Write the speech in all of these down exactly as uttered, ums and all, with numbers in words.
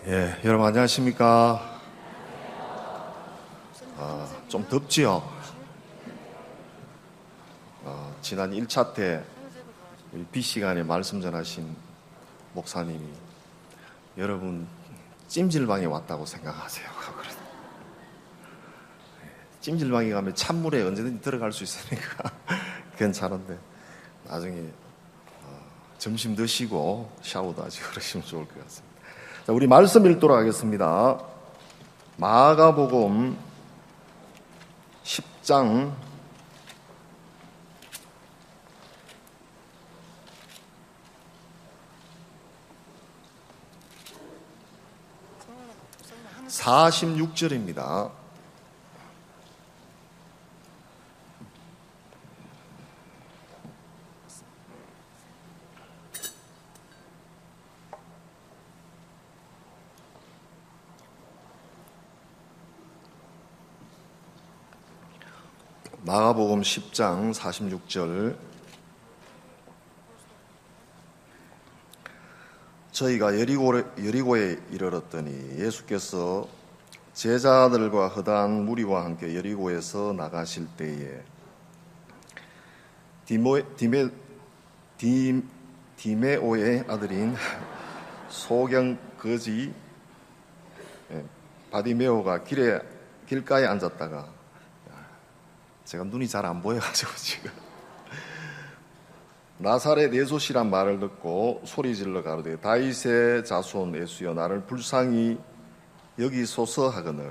예, 여러분 안녕하십니까? 어, 좀 덥지요? 어, 지난 일 차 때 비 시간에 말씀 전하신 목사님이 여러분 찜질방에 왔다고 생각하세요. 찜질방에 가면 찬물에 언제든지 들어갈 수 있으니까 괜찮은데 나중에 어, 점심 드시고 샤워도 하시고 그러시면 좋을 것 같습니다. 자, 우리 말씀 읽도록 하겠습니다. 마가복음 십 장 사십육 절입니다. 마가복음 십 장 사십육 절. 저희가 여리고에, 여리고에 이르렀더니 예수께서 제자들과 허다한 무리와 함께 여리고에서 나가실 때에 디모, 디메, 디, 디메오의 아들인 소경 거지 바디메오가 길에, 길가에 앉았다가, 제가 눈이 잘 안 보여가지고 지금 나사렛 예수시란 말을 듣고 소리질러 가로되 다윗의 자손 예수여 나를 불쌍히 여기소서 하거늘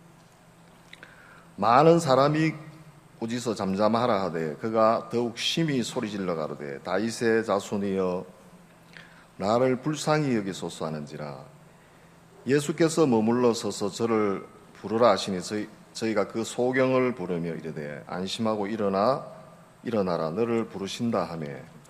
많은 사람이 꾸짖어 잠잠하라 하되 그가 더욱 심히 소리질러 가로되 다윗의 자손이여 나를 불쌍히 여기소서 하는지라 예수께서 머물러 서서 저를 부르라 하시니 저희, 저희가 그 소경을 부르며 이르되 안심하고 일어나 일어나라 너를 부르신다 하며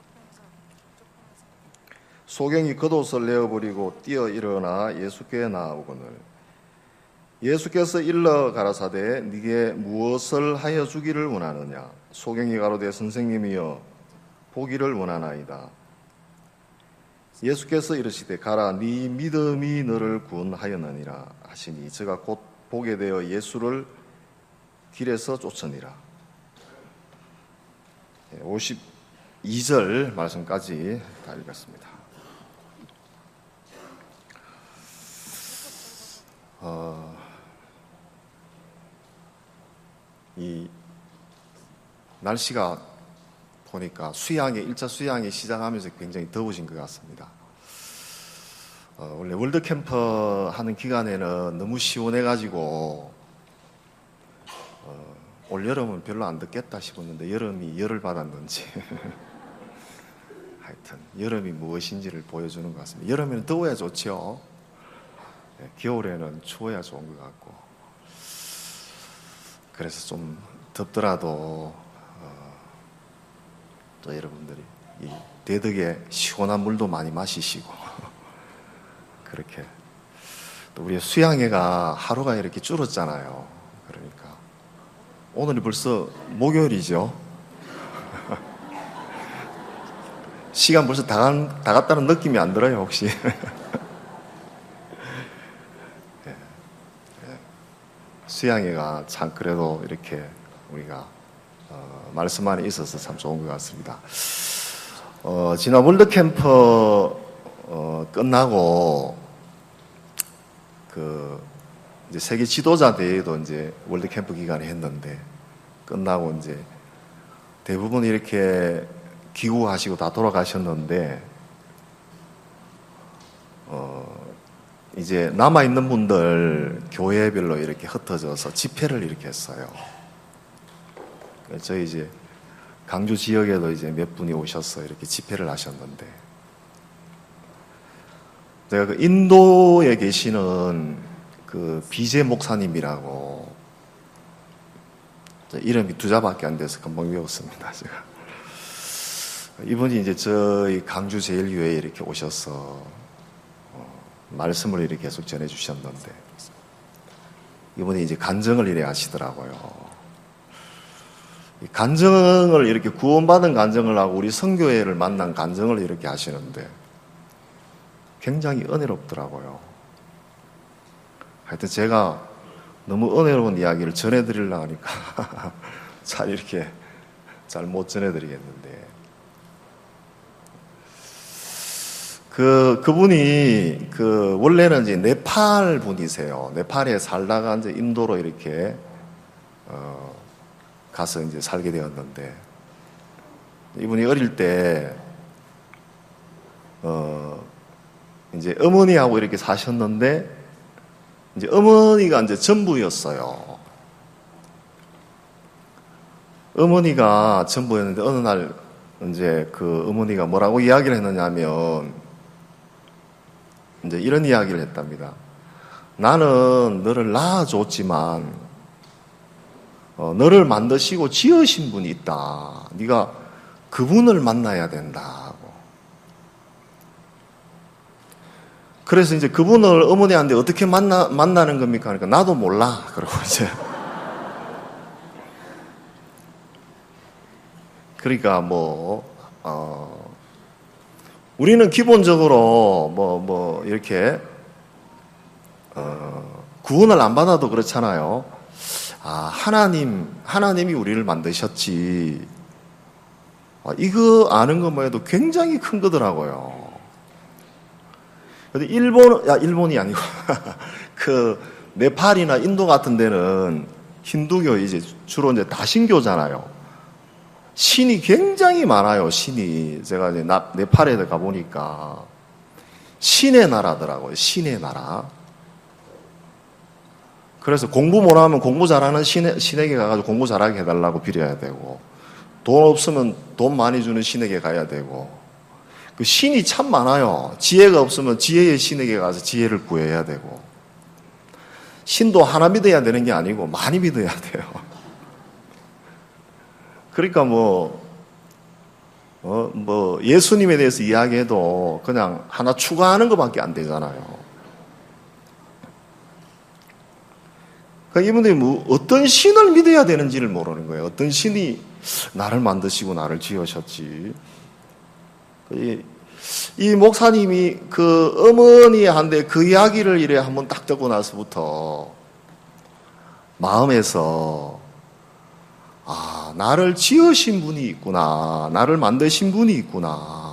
소경이 겉옷을 내어버리고 뛰어 일어나 예수께 나아오거늘 예수께서 일러 가라사대 네게 무엇을 하여 주기를 원하느냐 소경이 가로되 선생님이여 보기를 원하나이다. 예수께서 이르시되 가라 네 믿음이 너를 구원하였느니라 하시니 저가 곧 보게 되어 예수를 길에서 쫓으니라. 오십이 절 말씀까지 다 읽었습니다. 어, 이 날씨가 보니까 수양에 일 차 수양이 시작하면서 굉장히 더워진 것 같습니다. 어, 원래 월드캠프 하는 기간에는 너무 시원해가지고 어, 올 여름은 별로 안 덥겠다 싶었는데 여름이 열을 받았는지 하여튼 여름이 무엇인지를 보여주는 것 같습니다. 여름에는 더워야 좋죠. 네, 겨울에는 추워야 좋은 것 같고 그래서 좀 덥더라도 어, 또 여러분들이 이 대덕에 시원한 물도 많이 마시시고 그렇게 또 우리 수양회가 하루가 이렇게 줄었잖아요. 그러니까 오늘이 벌써 목요일이죠. 시간 벌써 다, 간, 다 갔다는 느낌이 안 들어요 혹시? 수양회가 참 그래도 이렇게 우리가 어, 말씀 안에 있어서 참 좋은 것 같습니다. 어, 지난 월드캠프 어, 끝나고 그 이제 세계 지도자 대회도 이제 월드캠프 기간에 했는데 끝나고 이제 대부분 이렇게 귀국하시고 다 돌아가셨는데 어, 이제 남아있는 분들 교회별로 이렇게 흩어져서 집회를 이렇게 했어요. 저희 이제 강주 지역에도 이제 몇 분이 오셔서 이렇게 집회를 하셨는데 제가 그 인도에 계시는 그 비제 목사님이라고 이름이 두 자밖에 안 돼서 금방 외웠습니다. 제가 이분이 이제 저희 강주 제일교회에 이렇게 오셔서 말씀을 이렇게 계속 전해주셨는데 이분이 이제 간증을 이래 하시더라고요. 간증을 이렇게 구원받은 간증을 하고 우리 선교회를 만난 간증을 이렇게 하시는데 굉장히 은혜롭더라고요. 하여튼 제가 너무 은혜로운 이야기를 전해드리려고 하니까 잘 이렇게 잘 못 전해드리겠는데, 그, 그분이, 그, 원래는 이제 네팔 분이세요. 네팔에 살다가 이제 인도로 이렇게, 어, 가서 이제 살게 되었는데, 이분이 어릴 때, 어, 이제 어머니하고 이렇게 사셨는데, 이제 어머니가 이제 전부였어요. 어머니가 전부였는데, 어느 날, 이제 그 어머니가 뭐라고 이야기를 했느냐면, 이제 이런 이야기를 했답니다. 나는 너를 낳아줬지만 어, 너를 만드시고 지으신 분이 있다. 네가 그분을 만나야 된다고. 그래서 이제 그분을 어머니한테 어떻게 만나, 만나는 겁니까? 그러니까 나도 몰라. 그러고 이제 그러니까 뭐 어, 우리는 기본적으로 뭐, 뭐, 이렇게, 어, 구원을 안 받아도 그렇잖아요. 아, 하나님, 하나님이 우리를 만드셨지. 아, 이거 아는 것만 해도 굉장히 큰 거더라고요. 근데 일본, 야, 일본이 아니고, 그, 네팔이나 인도 같은 데는 힌두교 이제 주로 이제 다신교잖아요. 신이 굉장히 많아요, 신이. 제가 이제 네팔에 가보니까 신의 나라더라고요, 신의 나라. 그래서 공부 못하면 공부 잘하는 신에, 신에게 가가지고 공부 잘하게 해달라고 빌어야 되고, 돈 없으면 돈 많이 주는 신에게 가야 되고, 그 신이 참 많아요. 지혜가 없으면 지혜의 신에게 가서 지혜를 구해야 되고, 신도 하나 믿어야 되는 게 아니고 많이 믿어야 돼요. 그러니까 뭐, 어, 뭐, 예수님에 대해서 이야기해도 그냥 하나 추가하는 것밖에 안 되잖아요. 그러니까 이분들이 뭐 어떤 신을 믿어야 되는지를 모르는 거예요. 어떤 신이 나를 만드시고 나를 지으셨지. 이, 이 목사님이 그 어머니한테 그 이야기를 이래 한번 딱 듣고 나서부터 마음에서 아, 나를 지으신 분이 있구나. 나를 만드신 분이 있구나.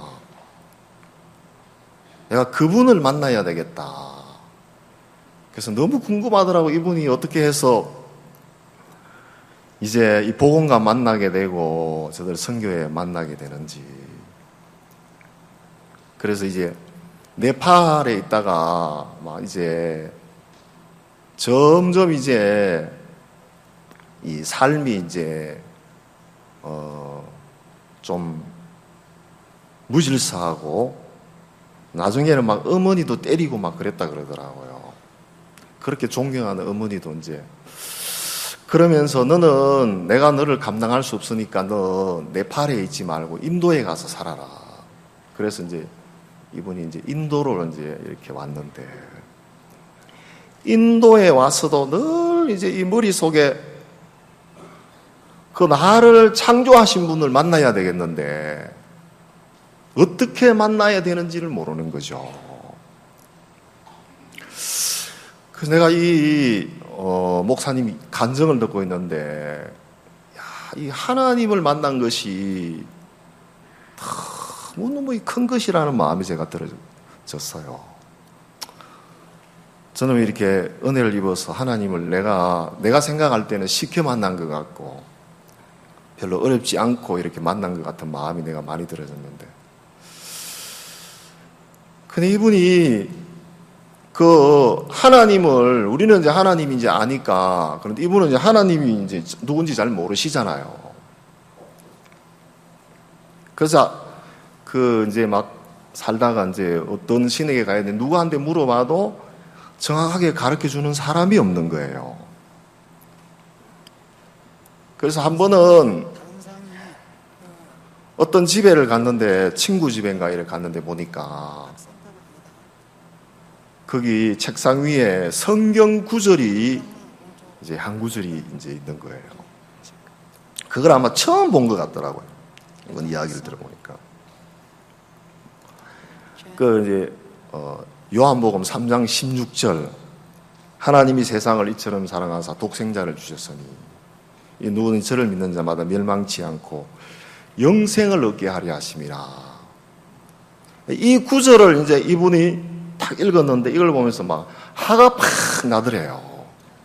내가 그분을 만나야 되겠다. 그래서 너무 궁금하더라고. 이분이 어떻게 해서 이제 이 복음과 만나게 되고 저들 선교에 만나게 되는지. 그래서 이제 네팔에 있다가 막 이제 점점 이제 이 삶이 이제 어 좀 무질서하고 나중에는 막 어머니도 때리고 막 그랬다 그러더라고요. 그렇게 존경하는 어머니도 이제 그러면서 너는 내가 너를 감당할 수 없으니까 너 네팔에 있지 말고 인도에 가서 살아라. 그래서 이제 이분이 이제 인도로 이제 이렇게 왔는데 인도에 와서도 늘 이제 이 머릿속에 그 나를 창조하신 분을 만나야 되겠는데 어떻게 만나야 되는지를 모르는 거죠. 그래서 내가 이 어, 목사님이 간증을 듣고 있는데 야, 이 하나님을 만난 것이 너무 큰 것이라는 마음이 제가 들어졌어요. 저는 이렇게 은혜를 입어서 하나님을 내가 내가 생각할 때는 쉽게 만난 것 같고 별로 어렵지 않고 이렇게 만난 것 같은 마음이 내가 많이 들어졌는데 근데 이분이 그 하나님을 우리는 이제 하나님이 이제 아니까 그런데 이분은 이제 하나님이 이제 누군지 잘 모르시잖아요. 그래서 그 이제 막 살다가 이제 어떤 신에게 가야 되는데 누구한테 물어봐도 정확하게 가르쳐 주는 사람이 없는 거예요. 그래서 한 번은 어떤 집에를 갔는데 친구 집인가 이를 갔는데 보니까 거기 책상 위에 성경 구절이 이제 한 구절이 이제 있는 거예요. 그걸 아마 처음 본 것 같더라고요. 이번 이야기를 들어보니까. 그 이제 어, 요한복음 삼 장 십육 절 하나님이 세상을 이처럼 사랑하사 독생자를 주셨으니 이 누구는 저를 믿는 자마다 멸망치 않고 영생을 얻게 하려 하심이라. 이 구절을 이제 이분이 딱 읽었는데 이걸 보면서 막 화가 팍 나더래요.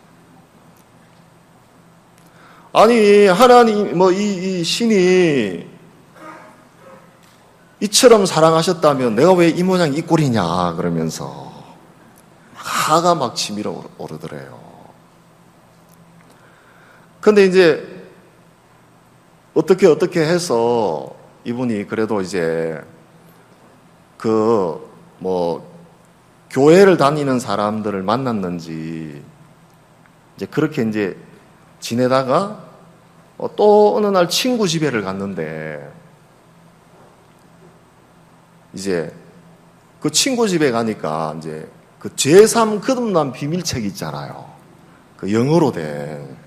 아니 하나님 뭐 이 이 신이 이처럼 사랑하셨다면 내가 왜 이 모양 이 꼴이냐 그러면서 화가 막 치밀어 오르더래요. 근데 이제 어떻게 어떻게 해서 이분이 그래도 이제 그 뭐 교회를 다니는 사람들을 만났는지 이제 그렇게 이제 지내다가 또 어느 날 친구 집에를 갔는데 이제 그 친구 집에 가니까 이제 그 제삼 거듭난 비밀책 있잖아요. 그 영어로 된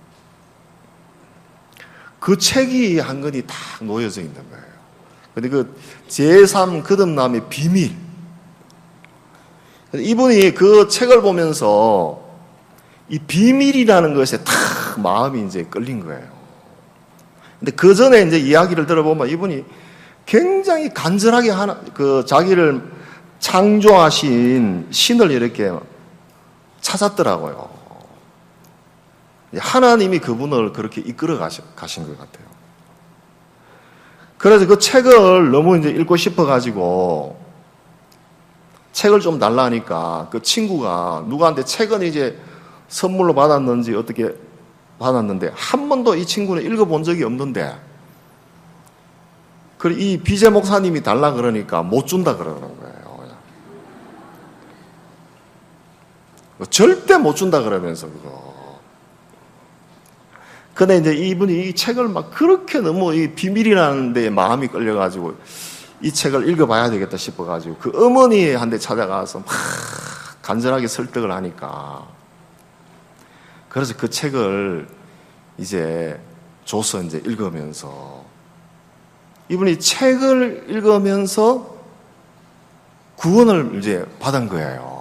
그 책이 한 권이 딱 놓여져 있는 거예요. 근데 그 제삼 거듭남의 비밀. 이분이 그 책을 보면서 이 비밀이라는 것에 탁 마음이 이제 끌린 거예요. 근데 그 전에 이제 이야기를 들어보면 이분이 굉장히 간절하게 하나, 그 자기를 창조하신 신을 이렇게 찾았더라고요. 하나님이 그분을 그렇게 이끌어 가신 것 같아요. 그래서 그 책을 너무 이제 읽고 싶어가지고 책을 좀 달라 하니까 그 친구가 누구한테 책은 이제 선물로 받았는지 어떻게 받았는데 한 번도 이 친구는 읽어본 적이 없는데 그 이 비제 목사님이 달라 그러니까 못 준다 그러는 거예요. 절대 못 준다 그러면서 그거. 근데 이제 이분이 이 책을 막 그렇게 너무 이 비밀이라는 데 마음이 끌려가지고 이 책을 읽어봐야 되겠다 싶어가지고 그 어머니한테 찾아가서 막 간절하게 설득을 하니까 그래서 그 책을 이제 줘서 이제 읽으면서 이분이 책을 읽으면서 구원을 이제 받은 거예요.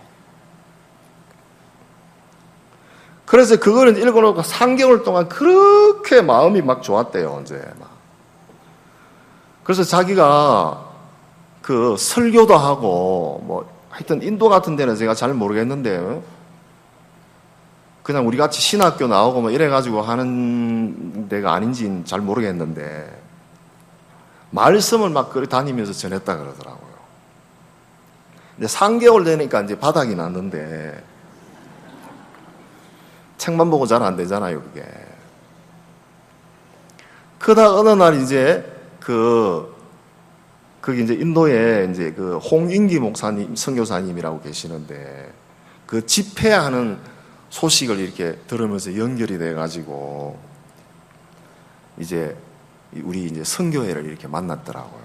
그래서 그거를 읽어놓고 삼 개월 동안 그렇게 마음이 막 좋았대요, 이제 막. 그래서 자기가 그 설교도 하고 뭐 하여튼 인도 같은 데는 제가 잘 모르겠는데 그냥 우리 같이 신학교 나오고 뭐 이래가지고 하는 데가 아닌지는 잘 모르겠는데 말씀을 막 그렇게 다니면서 전했다 그러더라고요. 근데 삼 개월 되니까 이제 바닥이 났는데 책만 보고 잘 안 되잖아요, 그게. 그러다 어느 날 이제 그 거기 이제 인도에 이제 그 홍인기 목사님, 선교사님이라고 계시는데 그 집회하는 소식을 이렇게 들으면서 연결이 돼가지고 이제 우리 이제 선교회를 이렇게 만났더라고요.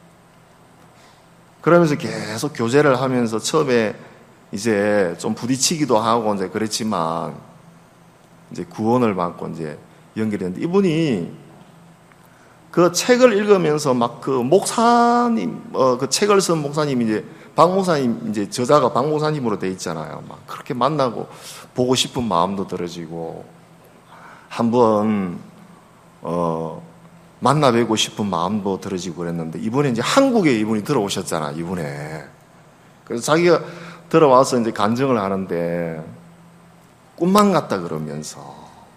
그러면서 계속 교제를 하면서 처음에 이제 좀 부딪히기도 하고 이제 그랬지만 이제 구원을 받고 이제 연결이 됐는데 이분이 그 책을 읽으면서 막 그 목사님, 어, 그 책을 쓴 목사님 이제 박 목사님 이제 저자가 박 목사님으로 돼 있잖아요. 막 그렇게 만나고 보고 싶은 마음도 들어지고 한번 어 만나 뵈고 싶은 마음도 들어지고 그랬는데 이번에 이제 한국에 이분이 들어오셨잖아, 이번에. 그래서 자기가 들어와서 이제 간증을 하는데 꿈만 같다 그러면서.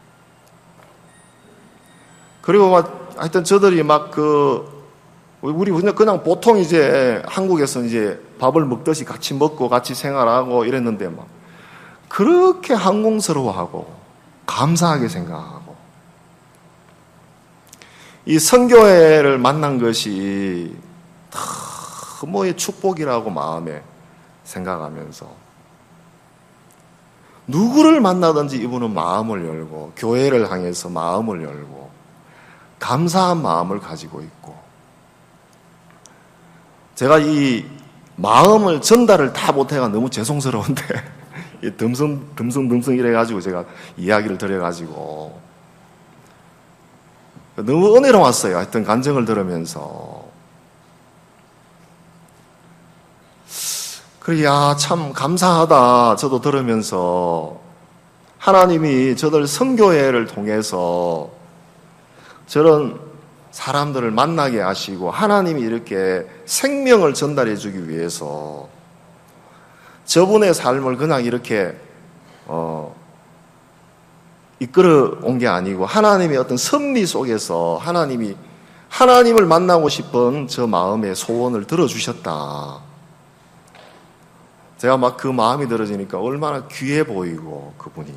그리고 막 하여튼 저들이 막 그 우리 그냥 그냥 보통 이제 한국에서 이제 밥을 먹듯이 같이 먹고 같이 생활하고 이랬는데 막 그렇게 항공스러워하고 감사하게 생각하고 이 선교회를 만난 것이 너무의 축복이라고 마음에 생각하면서 누구를 만나든지 이분은 마음을 열고 교회를 향해서 마음을 열고 감사한 마음을 가지고 있고 제가 이 마음을 전달을 다 못해가 너무 죄송스러운데 듬성 듬성 듬성 이래가지고 제가 이야기를 드려가지고 너무 은혜로웠어요. 하여튼 간증을 들으면서 그래, 야, 참 감사하다. 저도 들으면서 하나님이 저들 선교회를 통해서 저런 사람들을 만나게 하시고 하나님이 이렇게 생명을 전달해 주기 위해서 저분의 삶을 그냥 이렇게 어, 이끌어 온 게 아니고 하나님의 어떤 섭리 속에서 하나님이 하나님을 만나고 싶은 저 마음의 소원을 들어주셨다. 제가 막 그 마음이 들어지니까 얼마나 귀해 보이고 그분이.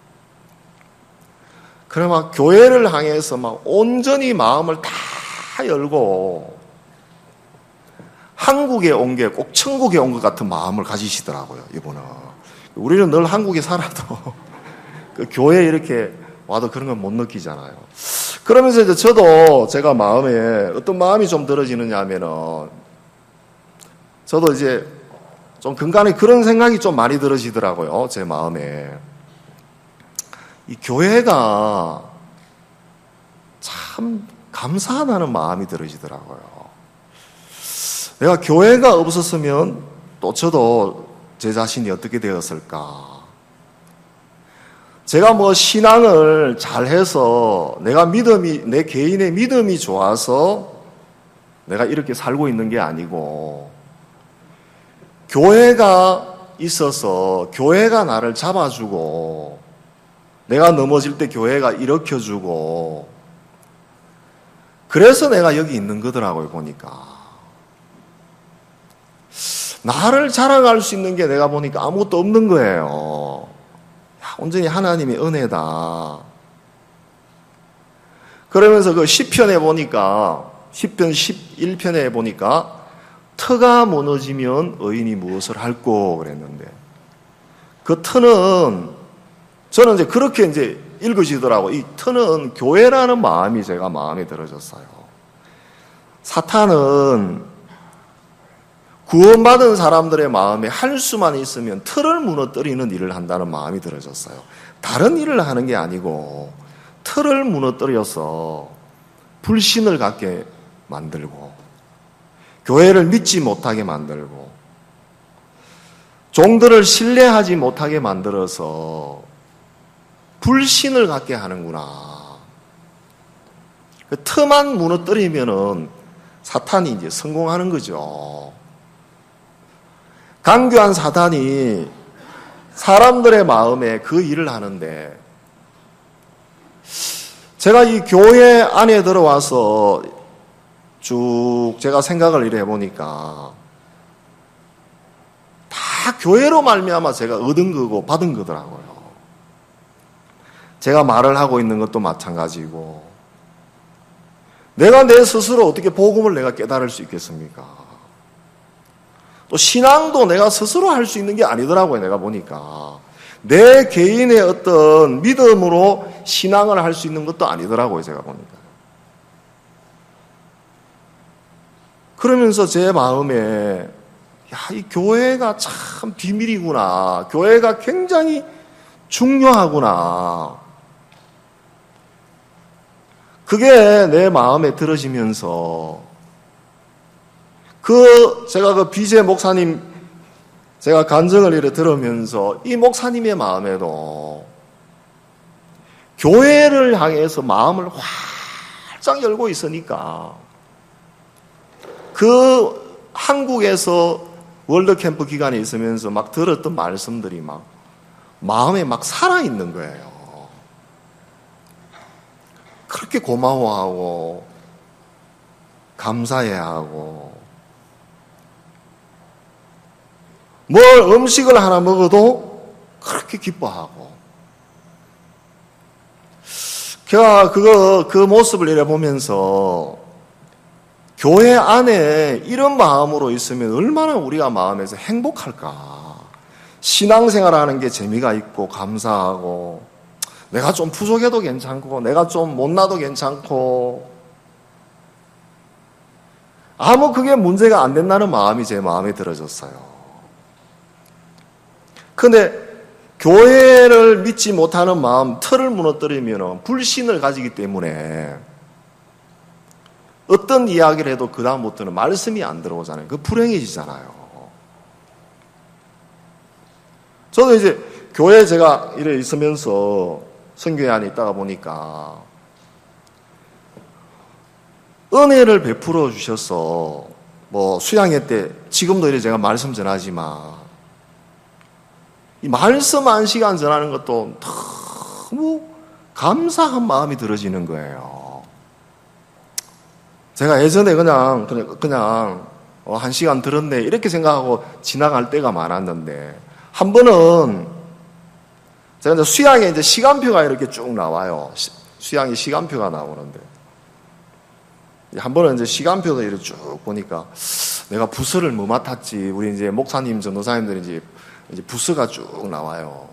그래 막 교회를 향해서 막 온전히 마음을 다 열고 한국에 온 게 꼭 천국에 온 것 같은 마음을 가지시더라고요, 이분은. 우리는 늘 한국에 살아도 그 교회에 이렇게 와도 그런 건 못 느끼잖아요. 그러면서 이제 저도 제가 마음에 어떤 마음이 좀 들어지느냐 하면은 저도 이제 좀 근간에 그런 생각이 좀 많이 들어지더라고요, 제 마음에. 이 교회가 참 감사하다는 마음이 들어지더라고요. 내가 교회가 없었으면 또 저도 제 자신이 어떻게 되었을까. 제가 뭐 신앙을 잘해서 내가 믿음이, 내 개인의 믿음이 좋아서 내가 이렇게 살고 있는 게 아니고 교회가 있어서 교회가 나를 잡아주고 내가 넘어질 때 교회가 일으켜주고 그래서 내가 여기 있는 거더라고요, 보니까. 나를 자랑할 수 있는 게 내가 보니까 아무것도 없는 거예요. 온전히 하나님의 은혜다. 그러면서 그 시편에 보니까 시편 십일 편에 보니까 터가 무너지면 의인이 무엇을 할꼬 그랬는데 그 터는 저는 이제 그렇게 이제 읽으시더라고. 이 터는 교회라는 마음이 제가 마음에 들어졌어요. 사탄은 구원받은 사람들의 마음에 할 수만 있으면 틀을 무너뜨리는 일을 한다는 마음이 들어졌어요. 다른 일을 하는 게 아니고 틀을 무너뜨려서 불신을 갖게 만들고 교회를 믿지 못하게 만들고 종들을 신뢰하지 못하게 만들어서 불신을 갖게 하는구나. 그 터만 무너뜨리면은 사탄이 이제 성공하는 거죠. 강교한 사탄이 사람들의 마음에 그 일을 하는데 제가 이 교회 안에 들어와서 쭉 제가 생각을 이래 해보니까 다 교회로 말미암아 제가 얻은 거고 받은 거더라고요. 제가 말을 하고 있는 것도 마찬가지고 내가 내 스스로 어떻게 복음을 내가 깨달을 수 있겠습니까? 또 신앙도 내가 스스로 할 수 있는 게 아니더라고요. 내가 보니까 내 개인의 어떤 믿음으로 신앙을 할 수 있는 것도 아니더라고요. 제가 보니까. 그러면서 제 마음에 야, 이 교회가 참 비밀이구나. 교회가 굉장히 중요하구나. 그게 내 마음에 들어지면서 그 제가 그 비제 목사님 제가 간증을 이래 들으면서 이 목사님의 마음에도 교회를 향해서 마음을 활짝 열고 있으니까 그 한국에서 월드캠프 기간에 있으면서 막 들었던 말씀들이 막 마음에 막 살아있는 거예요. 그렇게 고마워하고 감사해야 하고 뭘 음식을 하나 먹어도 그렇게 기뻐하고 제가 그거 그 모습을 이래 보면서 교회 안에 이런 마음으로 있으면 얼마나 우리가 마음에서 행복할까. 신앙생활하는 게 재미가 있고 감사하고 내가 좀 부족해도 괜찮고 내가 좀 못나도 괜찮고 아무 그게 문제가 안 된다는 마음이 제 마음에 들어졌어요. 근데 교회를 믿지 못하는 마음, 틀을 무너뜨리면 불신을 가지기 때문에 어떤 이야기를 해도 그 다음부터는 말씀이 안 들어오잖아요. 그 불행해지잖아요. 저도 이제 교회에 제가 이래 있으면서 선교회 안에 있다가 보니까 은혜를 베풀어 주셔서 뭐 수양회 때 지금도 이래 제가 말씀 전하지만 이 말씀 한 시간 전하는 것도 너무 감사한 마음이 들어지는 거예요. 제가 예전에 그냥 그냥 그냥 어, 한 시간 들었네 이렇게 생각하고 지나갈 때가 많았는데 한 번은 제가 이제 수양에 이제 시간표가 이렇게 쭉 나와요. 시, 수양이 시간표가 나오는데 한 번은 이제 시간표도 이렇게 쭉 보니까 내가 부서를 뭐 맡았지 우리 이제 목사님 전도사님들이 이제 이제 부서가 쭉 나와요.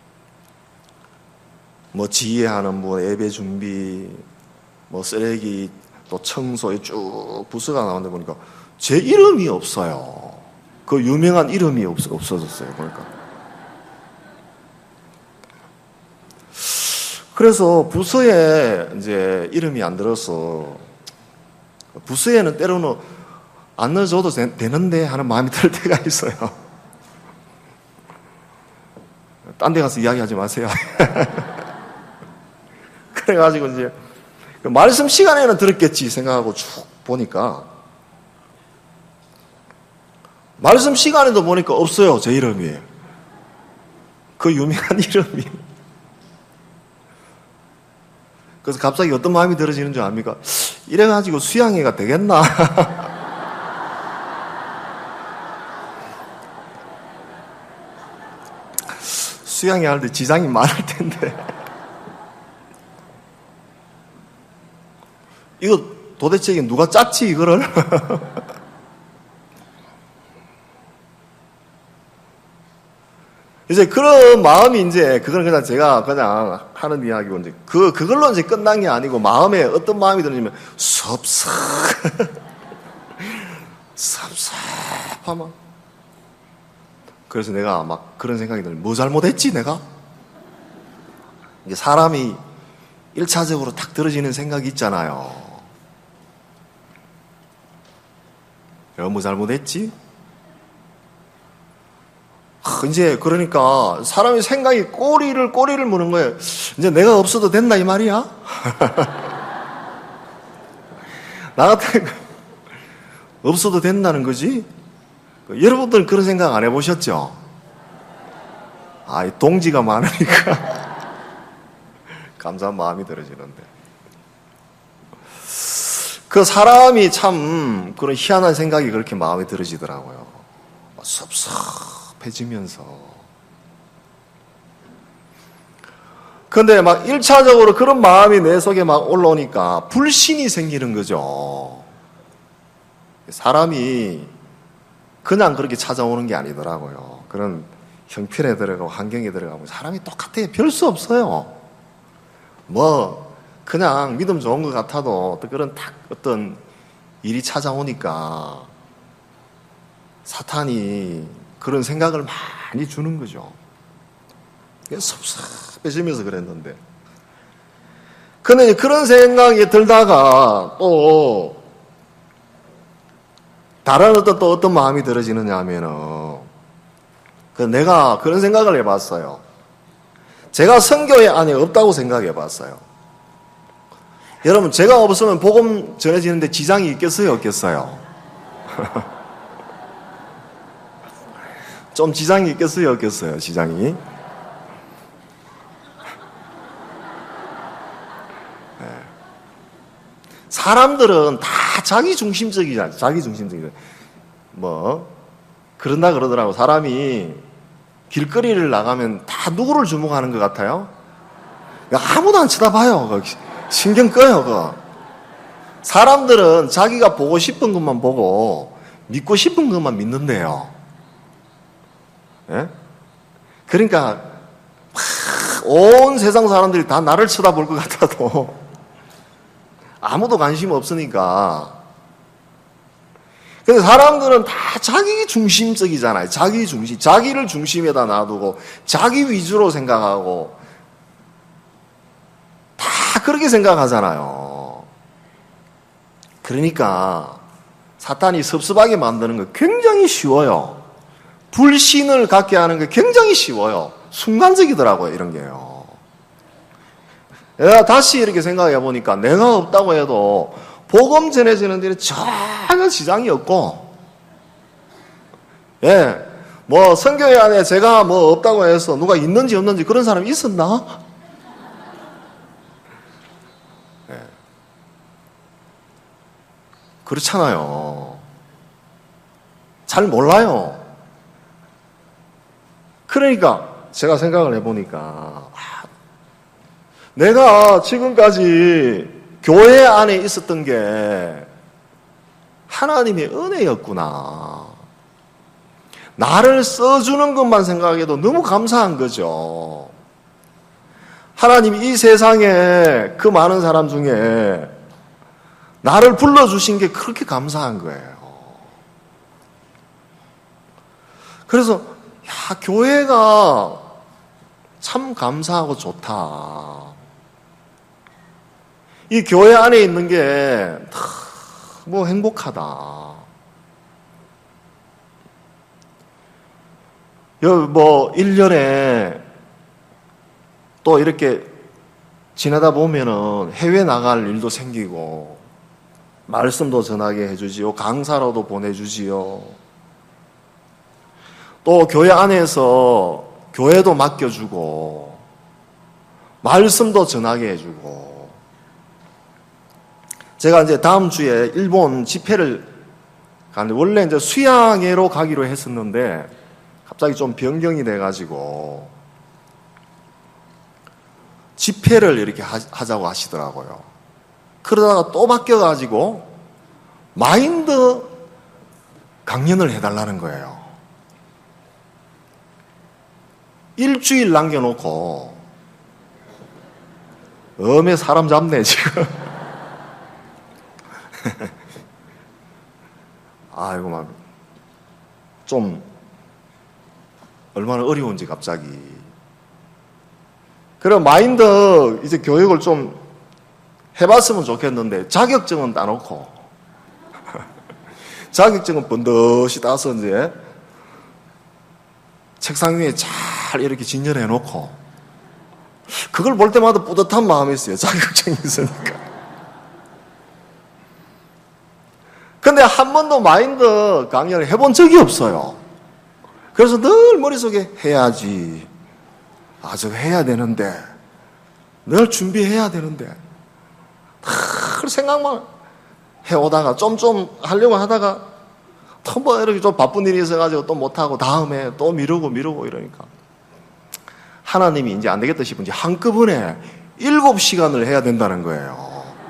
뭐 지혜하는 뭐 예배 준비, 뭐 쓰레기 또 청소에 쭉 부서가 나오는데 보니까 제 이름이 없어요. 그 유명한 이름이 없, 없어졌어요. 그러니까. 그래서 부서에 이제 이름이 안 들어서 부서에는 때로는 안 넣어줘도 되는데 하는 마음이 들 때가 있어요. 딴 데 가서 이야기하지 마세요. 그래가지고 이제 말씀 시간에는 들었겠지 생각하고 쭉 보니까 말씀 시간에도 보니까 없어요. 제 이름이. 그 유명한 이름이. 그래서 갑자기 어떤 마음이 들어지는 줄 압니까? 이래가지고 수양회가 되겠나? 수양회 할 때 지장이 많을 텐데. 이거 도대체 이게 누가 짰지, 이거를? 이제 그런 마음이 이제, 그건 그냥 제가 그냥 하는 이야기고, 이제 그, 그걸로 이제 끝난 게 아니고, 마음에 어떤 마음이 드냐면, 섭섭, 섭섭하면. 그래서 내가 막 그런 생각이 들어요. 뭐 잘못했지, 내가? 이게 사람이 일차적으로 탁 들어지는 생각이 있잖아요. 내가 뭐 잘못했지? 이제 그러니까 사람의 생각이 꼬리를 꼬리를 무는 거예요. 이제 내가 없어도 된다 이 말이야? 나 같은 없어도 된다는 거지? 여러분들은 그런 생각 안 해보셨죠? 아, 이 동지가 많으니까 감사한 마음이 들어지는데 그 사람이 참 그런 희한한 생각이 그렇게 마음에 들어지더라고요. 섭섭해지면서. 근데 막 일차적으로 그런 마음이 내 속에 막 올라오니까 불신이 생기는 거죠. 사람이 그냥 그렇게 찾아오는 게 아니더라고요. 그런 형편에 들어가고 환경에 들어가고 사람이 똑같아요. 별 수 없어요. 뭐 그냥 믿음 좋은 것 같아도 또 그런 딱 어떤 일이 찾아오니까 사탄이 그런 생각을 많이 주는 거죠. 섭섭해지면서 그랬는데. 근데 그런 생각이 들다가 또 다른 어떤 또 어떤 마음이 들어지느냐 하면은 그 내가 그런 생각을 해봤어요. 제가 선교회 안에 없다고 생각해 봤어요. 여러분, 제가 없으면 복음 전해지는데 지장이 있겠어요, 없겠어요? 좀 지장이 있겠어요, 없겠어요, 지장이? 네. 사람들은 다 자기 중심적이잖아요, 자기 중심적이잖아요. 뭐, 그런다 그러더라고. 사람이 길거리를 나가면 다 누구를 주목하는 것 같아요? 아무도 안 쳐다봐요. 신경 꺼요. 그거. 사람들은 자기가 보고 싶은 것만 보고 믿고 싶은 것만 믿는데요. 예? 그러니까 온 세상 사람들이 다 나를 쳐다볼 것 같아도 아무도 관심 없으니까. 근데 사람들은 다 자기 중심적이잖아요. 자기 중심, 자기를 중심에다 놔두고 자기 위주로 생각하고 다 그렇게 생각하잖아요. 그러니까 사탄이 섭섭하게 만드는 거 굉장히 쉬워요. 불신을 갖게 하는 게 굉장히 쉬워요. 순간적이더라고요, 이런 게요. 내가 다시 이렇게 생각해 보니까 내가 없다고 해도 복음 전해지는 데는 전혀 지장이 없고, 예, 뭐 선교회 안에 제가 뭐 없다고 해서 누가 있는지 없는지 그런 사람이 있었나? 예. 그렇잖아요. 잘 몰라요. 그러니까 제가 생각을 해보니까 내가 지금까지 교회 안에 있었던 게 하나님의 은혜였구나. 나를 써주는 것만 생각해도 너무 감사한 거죠. 하나님이 이 세상에 그 많은 사람 중에 나를 불러주신 게 그렇게 감사한 거예요. 그래서 야, 교회가 참 감사하고 좋다. 이 교회 안에 있는 게 뭐 행복하다. 뭐 일 년에 또 이렇게 지내다 보면은 해외 나갈 일도 생기고 말씀도 전하게 해주지요. 강사로도 보내주지요. 또 교회 안에서 교회도 맡겨주고 말씀도 전하게 해주고. 제가 이제 다음 주에 일본 집회를 가는데 원래 이제 수양회로 가기로 했었는데 갑자기 좀 변경이 돼가지고 집회를 이렇게 하자고 하시더라고요. 그러다가 또 바뀌어가지고 마인드 강연을 해달라는 거예요. 일주일 남겨놓고 엄에 사람 잡네 지금. 아이고 막 좀 얼마나 어려운지 갑자기. 그럼 마인드 이제 교육을 좀 해봤으면 좋겠는데 자격증은 따놓고 자격증은 번듯이 따서 이제 책상 위에 잘 이렇게 진열해 놓고 그걸 볼 때마다 뿌듯한 마음이 있어요. 자격증이 있으니까. 근데 한 번도 마인드 강연을 해본 적이 없어요. 그래서 늘 머릿속에 해야지. 아, 저거 해야 되는데. 늘 준비해야 되는데. 늘 생각만 해오다가 좀 좀 하려고 하다가 또 뭐 이렇게 좀 바쁜 일이 있어가지고 또 못하고 다음에 또 미루고 미루고 이러니까. 하나님이 이제 안 되겠다 싶은지 한꺼번에 일곱 시간을 해야 된다는 거예요.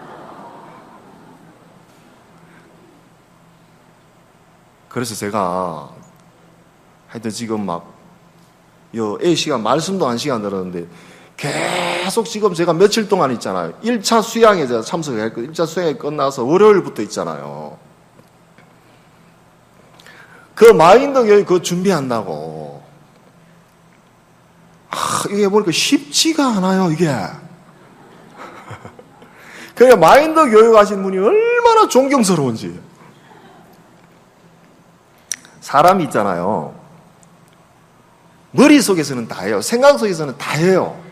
그래서 제가 하여튼 지금 막 요 A시간 말씀도 한 시간 들었는데 계속 지금 제가 며칠 동안 있잖아요. 일 차 수양에 제가 참석을 했고 일 차 수양이 끝나서 월요일부터 있잖아요. 그 마인드 교육 그거 준비한다고. 아, 이게 보니까 쉽지가 않아요, 이게. 그러니까 마인드 교육 하신 분이 얼마나 존경스러운지. 사람이 있잖아요. 머릿속에서는 다 해요. 생각 속에서는 다 해요.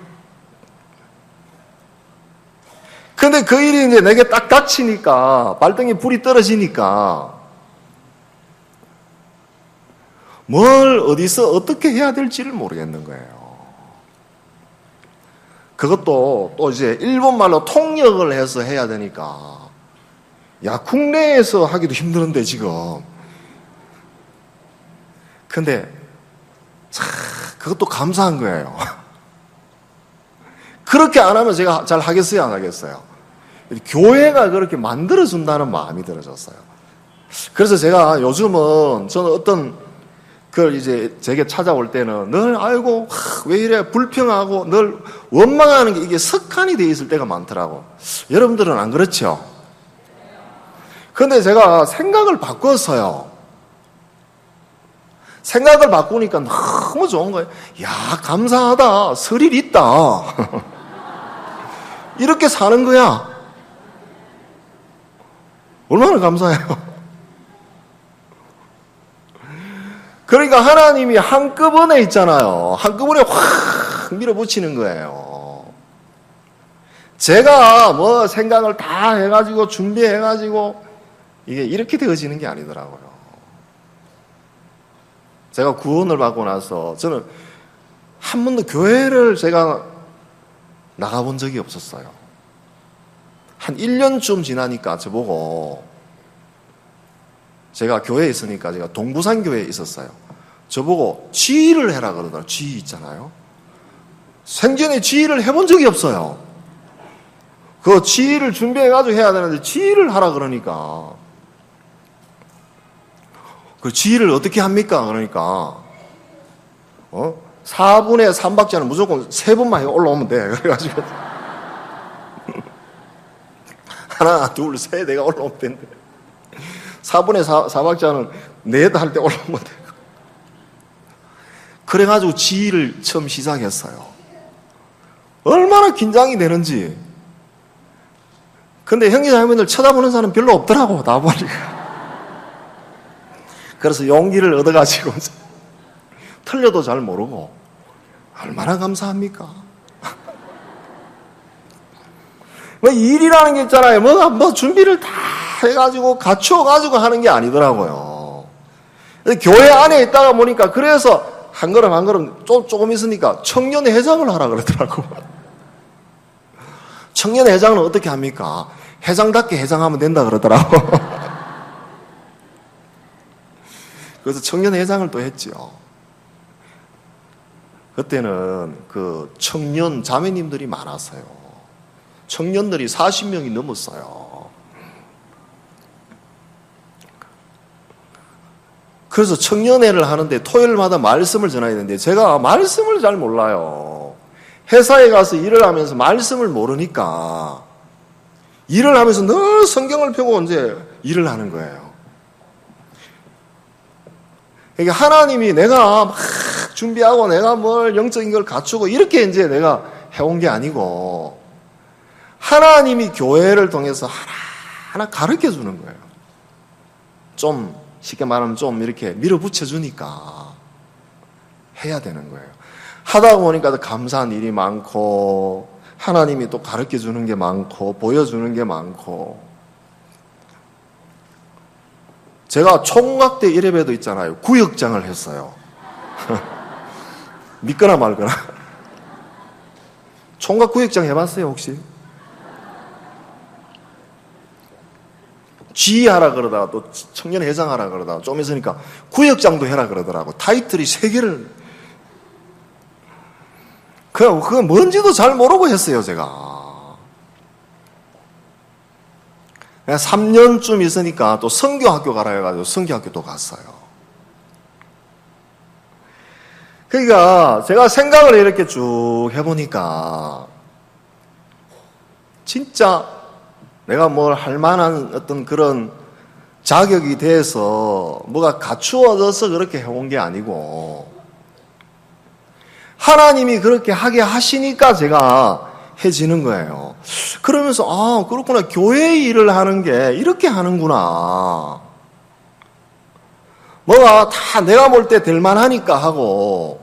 근데 그 일이 이제 내게 딱 닥치니까, 발등에 불이 떨어지니까, 뭘 어디서 어떻게 해야 될지를 모르겠는 거예요. 그것도 또 이제 일본말로 통역을 해서 해야 되니까, 야, 국내에서 하기도 힘드는데, 지금. 근데 참 그것도 감사한 거예요. 그렇게 안 하면 제가 잘 하겠어요, 안 하겠어요? 교회가 그렇게 만들어준다는 마음이 들어졌어요. 그래서 제가 요즘은 저는 어떤 그걸 이제 제게 찾아올 때는 늘 아이고 왜 이래 불평하고 늘 원망하는 게 이게 습관이 돼 있을 때가 많더라고. 여러분들은 안 그렇죠? 근데 제가 생각을 바꿨어요. 생각을 바꾸니까 너무 좋은 거예요. 야, 감사하다. 설일 있다. 이렇게 사는 거야. 얼마나 감사해요. 그러니까 하나님이 한꺼번에 있잖아요. 한꺼번에 확 밀어붙이는 거예요. 제가 뭐 생각을 다 해가지고 준비해가지고 이게 이렇게 되어지는 게 아니더라고요. 제가 구원을 받고 나서 저는 한 번도 교회를 제가 나가본 적이 없었어요. 한 일 년쯤 지나니까 저보고, 제가 교회에 있으니까 제가 동부산 교회에 있었어요. 저보고 지휘를 해라 그러더라고요. 지휘 있잖아요. 생전에 지휘를 해본 적이 없어요. 그 지휘를 준비해가지고 해야 되는데 지휘를 하라 그러니까. 그 지휘를 어떻게 합니까? 그러니까 어? 사 분의 삼 박자는 무조건 세 번만 올라오면 돼. 그래가지고 하나, 둘, 셋 내가 올라오면 된대. 사 분의 사 박자는 넷 할 때 올라오면 돼. 그래가지고 지휘를 처음 시작했어요. 얼마나 긴장이 되는지. 근데 형제자매들 쳐다보는 사람 별로 없더라고, 나보니까. 그래서 용기를 얻어가지고 틀려도 잘 모르고 얼마나 감사합니까? 뭐 일이라는 게 있잖아요. 뭐, 뭐 준비를 다 해가지고 갖추어가지고 하는 게 아니더라고요. 교회 안에 있다가 보니까 그래서 한 걸음 한 걸음 조금 있으니까 청년회장을 하라 그러더라고. 청년회장은 어떻게 합니까? 회장답게 회장하면 된다 그러더라고. 그래서 청년회장을 또 했죠. 그때는 그 청년 자매님들이 많았어요. 청년들이 사십 명이 넘었어요. 그래서 청년회를 하는데 토요일마다 말씀을 전해야 되는데 제가 말씀을 잘 몰라요. 회사에 가서 일을 하면서 말씀을 모르니까 일을 하면서 늘 성경을 펴고 이제 일을 하는 거예요. 그러니까 하나님이 내가 막 준비하고 내가 뭘 영적인 걸 갖추고 이렇게 이제 내가 해온 게 아니고 하나님이 교회를 통해서 하나하나 가르쳐 주는 거예요. 좀 쉽게 말하면 좀 이렇게 밀어붙여 주니까 해야 되는 거예요. 하다 보니까 감사한 일이 많고 하나님이 또 가르쳐 주는 게 많고 보여주는 게 많고 제가 총각대 일 회에도 있잖아요. 구역장을 했어요. 믿거나 말거나. 총각 구역장 해봤어요 혹시? 지휘하라 그러다가 또 청년회장하라 그러다가 좀 있으니까 구역장도 해라 그러더라고. 타이틀이 세 개를. 그냥 그건 뭔지도 잘 모르고 했어요 제가. 삼 년쯤 있으니까 또 선교학교 가라 해가지고 선교학교 또 갔어요. 그러니까 제가 생각을 이렇게 쭉 해보니까 진짜 내가 뭘 할 만한 어떤 그런 자격이 돼서 뭐가 갖추어져서 그렇게 해온 게 아니고 하나님이 그렇게 하게 하시니까 제가 해지는 거예요. 그러면서 아 그렇구나, 교회 일을 하는 게 이렇게 하는구나. 뭐가 다 내가 볼 때 될 만하니까 하고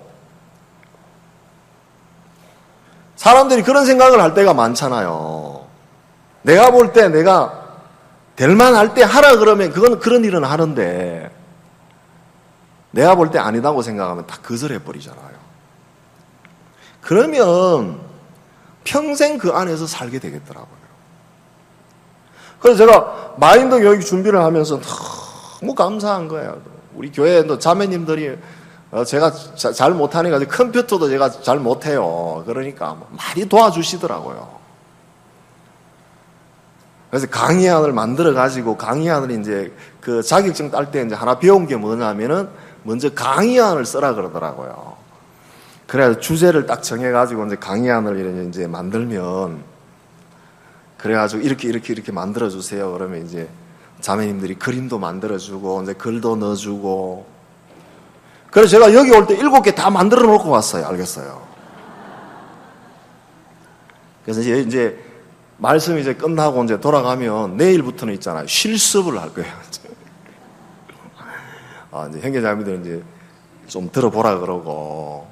사람들이 그런 생각을 할 때가 많잖아요. 내가 볼 때 내가 될 만할 때 하라 그러면 그건 그런 일은 하는데 내가 볼 때 아니다고 생각하면 다 거절해 버리잖아요. 그러면 평생 그 안에서 살게 되겠더라고요. 그래서 제가 마인드 교육 준비를 하면서 너무 감사한 거예요. 우리 교회 자매님들이 제가 잘 못하니까 컴퓨터도 제가 잘 못해요. 그러니까 많이 도와주시더라고요. 그래서 강의안을 만들어 가지고 강의안을 이제 그 자격증 딸 때 이제 하나 배운 게 뭐냐면은 먼저 강의안을 써라 그러더라고요. 그래서 주제를 딱 정해가지고 이제 강의안을 이제 만들면 그래가지고 이렇게 이렇게 이렇게 만들어주세요. 그러면 이제 자매님들이 그림도 만들어주고 이제 글도 넣어주고. 그래서 제가 여기 올 때 일곱 개 다 만들어 놓고 왔어요. 알겠어요. 그래서 이제 이제 말씀이 이제 끝나고 이제 돌아가면 내일부터는 있잖아요. 실습을 할 거예요. 아, 이제 형제자매들은 이제 좀 들어보라 그러고.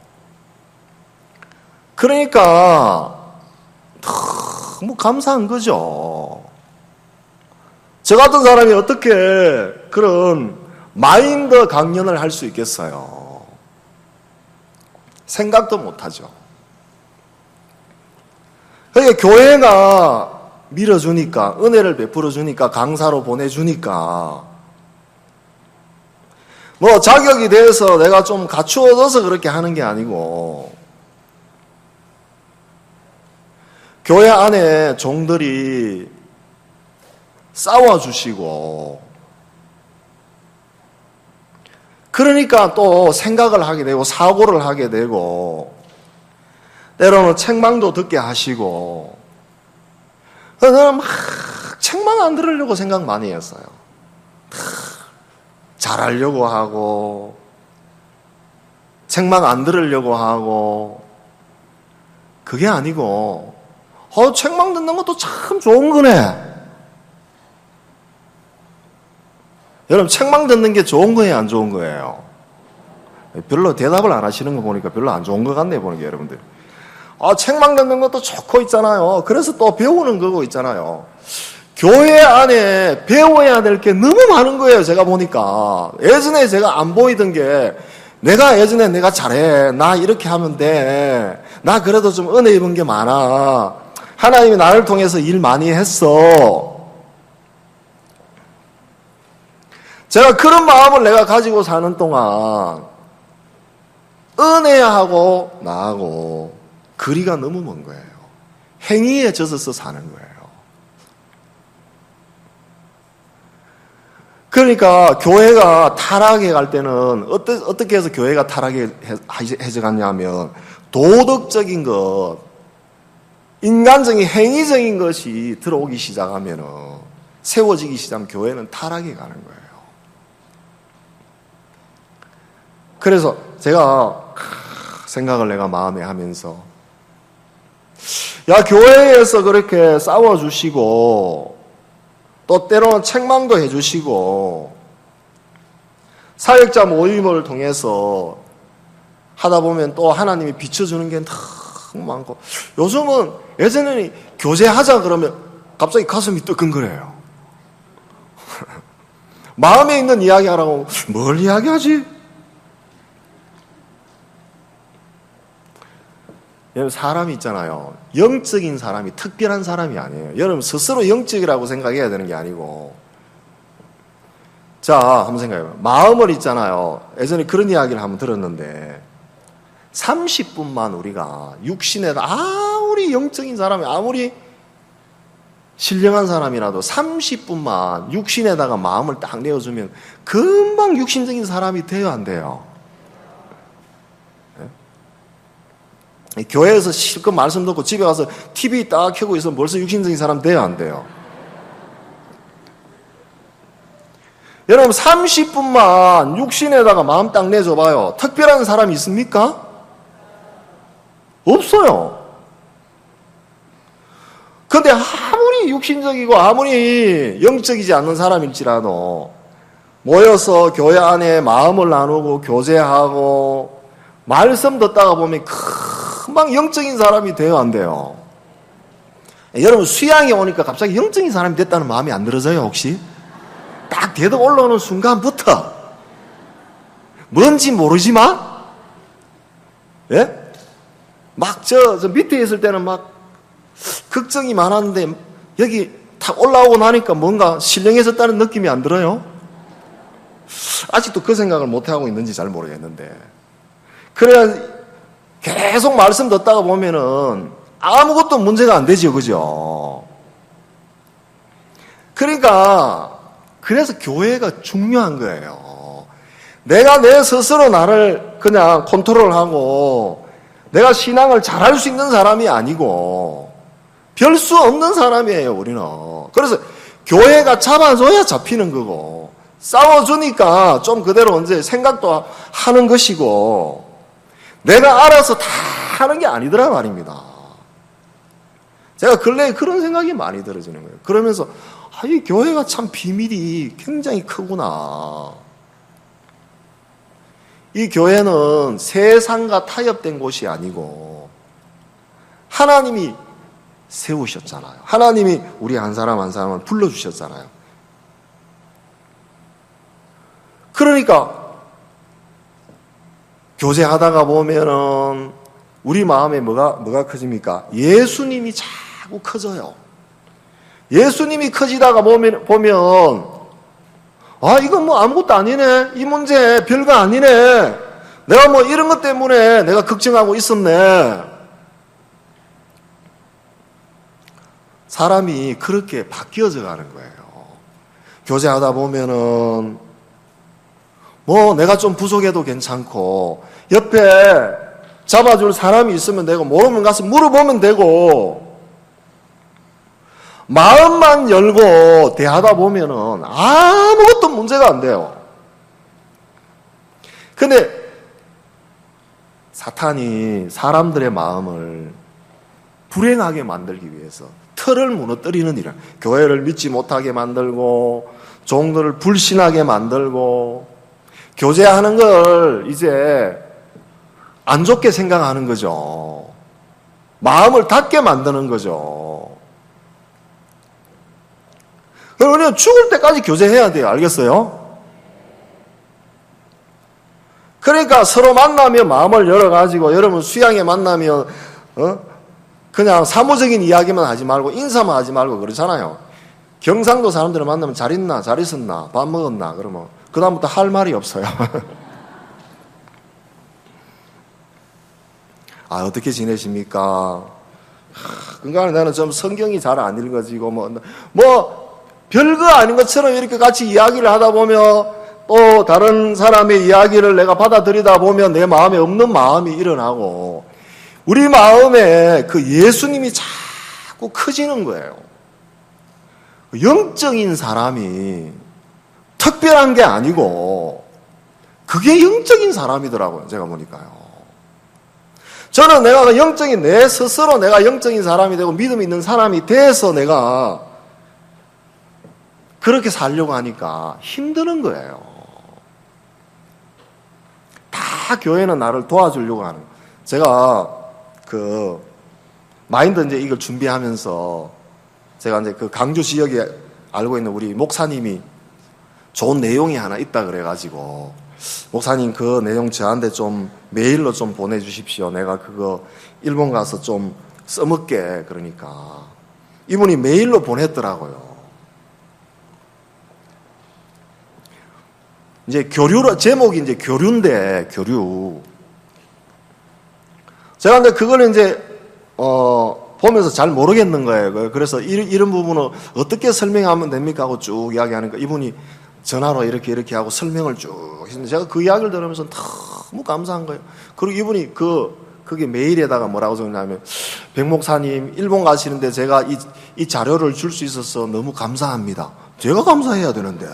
그러니까 너무 감사한 거죠. 저 같은 사람이 어떻게 그런 마인드 강연을 할 수 있겠어요? 생각도 못하죠. 그러니까 교회가 밀어주니까, 은혜를 베풀어주니까, 강사로 보내주니까, 뭐 자격이 돼서 내가 좀 갖추어져서 그렇게 하는 게 아니고, 교회 안에 종들이 싸워주시고, 그러니까 또 생각을 하게 되고 사고를 하게 되고 때로는 책망도 듣게 하시고. 저는 막 책망 안 들으려고 생각 많이 했어요. 잘하려고 하고 책망 안 들으려고 하고. 그게 아니고 어, 책망 듣는 것도 참 좋은 거네. 여러분, 책망 듣는 게 좋은 거예요, 안 좋은 거예요? 별로 대답을 안 하시는 거 보니까 별로 안 좋은 것 같네요, 보는 게 여러분들. 아, 책망 듣는 것도 좋고 있잖아요. 그래서 또 배우는 거고 있잖아요. 교회 안에 배워야 될 게 너무 많은 거예요, 제가 보니까. 예전에 제가 안 보이던 게, 내가 예전에 내가 잘해. 나 이렇게 하면 돼. 나 그래도 좀 은혜 입은 게 많아. 하나님이 나를 통해서 일 많이 했어. 제가 그런 마음을 내가 가지고 사는 동안 은혜하고 나하고 거리가 너무 먼 거예요. 행위에 젖어서 사는 거예요. 그러니까 교회가 타락해 갈 때는 어떠, 어떻게 해서 교회가 타락해져 갔냐면 도덕적인 것, 인간적인 행위적인 것이 들어오기 시작하면, 세워지기 시작하면 교회는 타락해 가는 거예요. 그래서 제가 생각을 내가 마음에 하면서, 야, 교회에서 그렇게 싸워주시고 또 때로는 책망도 해주시고 사역자 모임을 통해서 하다 보면 또 하나님이 비춰주는 게 너무 많고, 요즘은 예전에는 교제하자 그러면 갑자기 가슴이 뜨끈거려요. 마음에 있는 이야기 하라고 뭘 이야기하지? 여러분, 사람이 있잖아요. 영적인 사람이 특별한 사람이 아니에요. 여러분 스스로 영적이라고 생각해야 되는 게 아니고. 자, 한번 생각해봐요. 마음을 있잖아요. 예전에 그런 이야기를 한번 들었는데 삼십 분만 우리가 육신에다, 아무리 영적인 사람이, 아무리 신령한 사람이라도 삼십 분만 육신에다가 마음을 딱 내어주면 금방 육신적인 사람이 돼요, 안 돼요? 네? 교회에서 실컷 말씀 듣고 집에 가서 티비 딱 켜고 있으면 벌써 육신적인 사람 돼요, 안 돼요? 여러분, 삼십 분만 육신에다가 마음 딱 내줘봐요. 특별한 사람이 있습니까? 없어요. 근데 아무리 육신적이고 아무리 영적이지 않는 사람일지라도 모여서 교회 안에 마음을 나누고 교제하고 말씀 듣다가 보면 금방 영적인 사람이 돼요, 안 돼요? 여러분, 수양이 오니까 갑자기 영적인 사람이 됐다는 마음이 안 들어져요, 혹시? 딱 대도 올라오는 순간부터 뭔지 모르지만, 예? 막 저, 저 밑에 있을 때는 막 걱정이 많았는데 여기 탁 올라오고 나니까 뭔가 신령해졌다는 느낌이 안 들어요? 아직도 그 생각을 못하고 있는지 잘 모르겠는데, 그래야 계속 말씀 듣다가 보면은 아무것도 문제가 안 되죠, 그죠? 그러니까 그래서 교회가 중요한 거예요. 내가 내 스스로 나를 그냥 컨트롤하고 내가 신앙을 잘할 수 있는 사람이 아니고 별 수 없는 사람이에요, 우리는. 그래서 교회가 잡아줘야 잡히는 거고, 싸워주니까 좀 그대로 이제 생각도 하는 것이고, 내가 알아서 다 하는 게 아니더라 말입니다. 제가 근래에 그런 생각이 많이 들어지는 거예요. 그러면서 아, 이 교회가 참 비밀이 굉장히 크구나. 이 교회는 세상과 타협된 곳이 아니고 하나님이 세우셨잖아요. 하나님이 우리 한 사람 한 사람을 불러주셨잖아요. 그러니까 교제하다가 보면은 우리 마음에 뭐가 뭐가 커집니까? 예수님이 자꾸 커져요. 예수님이 커지다가 보면 보면 아, 이건 뭐 아무것도 아니네. 이 문제 별거 아니네. 내가 뭐 이런 것 때문에 내가 걱정하고 있었네. 사람이 그렇게 바뀌어져 가는 거예요. 교제하다 보면은 뭐 내가 좀 부족해도 괜찮고 옆에 잡아줄 사람이 있으면 되고 모르면 가서 물어보면 되고 마음만 열고 대하다 보면은 아무것도 문제가 안 돼요. 근데 사탄이 사람들의 마음을 불행하게 만들기 위해서 틀을 무너뜨리는 일을, 교회를 믿지 못하게 만들고 종들을 불신하게 만들고 교제하는 걸 이제 안 좋게 생각하는 거죠. 마음을 닫게 만드는 거죠. 그러면 죽을 때까지 교제해야 돼요. 알겠어요? 그러니까 서로 만나면 마음을 열어가지고 여러분 수양에 만나면 어? 그냥 사무적인 이야기만 하지 말고 인사만 하지 말고 그러잖아요. 경상도 사람들을 만나면 잘 있나? 잘 있었나? 밥 먹었나? 그러면 그 다음부터 할 말이 없어요. 아, 어떻게 지내십니까? 그러니까 나는 좀 성경이 잘 안 읽어지고 뭐, 뭐 별거 아닌 것처럼 이렇게 같이 이야기를 하다 보면 또 다른 사람의 이야기를 내가 받아들이다 보면 내 마음에 없는 마음이 일어나고 우리 마음에 그 예수님이 자꾸 커지는 거예요. 영적인 사람이 특별한 게 아니고 그게 영적인 사람이더라고요. 제가 보니까요. 저는 내가 영적인 내 스스로 내가 영적인 사람이 되고 믿음이 있는 사람이 돼서 내가 그렇게 살려고 하니까 힘드는 거예요. 다 교회는 나를 도와주려고 하는 거예요. 제가 그 마인드 이제 이걸 준비하면서 제가 이제 그 강주 지역에 알고 있는 우리 목사님이 좋은 내용이 하나 있다 그래가지고 목사님 그 내용 저한테 좀 메일로 좀 보내주십시오. 내가 그거 일본 가서 좀 써먹게. 그러니까 이분이 메일로 보냈더라고요. 이제 교류, 제목이 이제 교류인데, 교류. 제가 근데 그걸 이제, 어, 보면서 잘 모르겠는 거예요. 그래서 이런, 이런 부분을 어떻게 설명하면 됩니까? 하고 쭉 이야기하니까 이분이 전화로 이렇게 이렇게 하고 설명을 쭉 했는데 제가 그 이야기를 들으면서 너무 감사한 거예요. 그리고 이분이 그, 그게 메일에다가 뭐라고 적냐면, 백 목사님, 일본 가시는데 제가 이, 이 자료를 줄 수 있어서 너무 감사합니다. 제가 감사해야 되는데.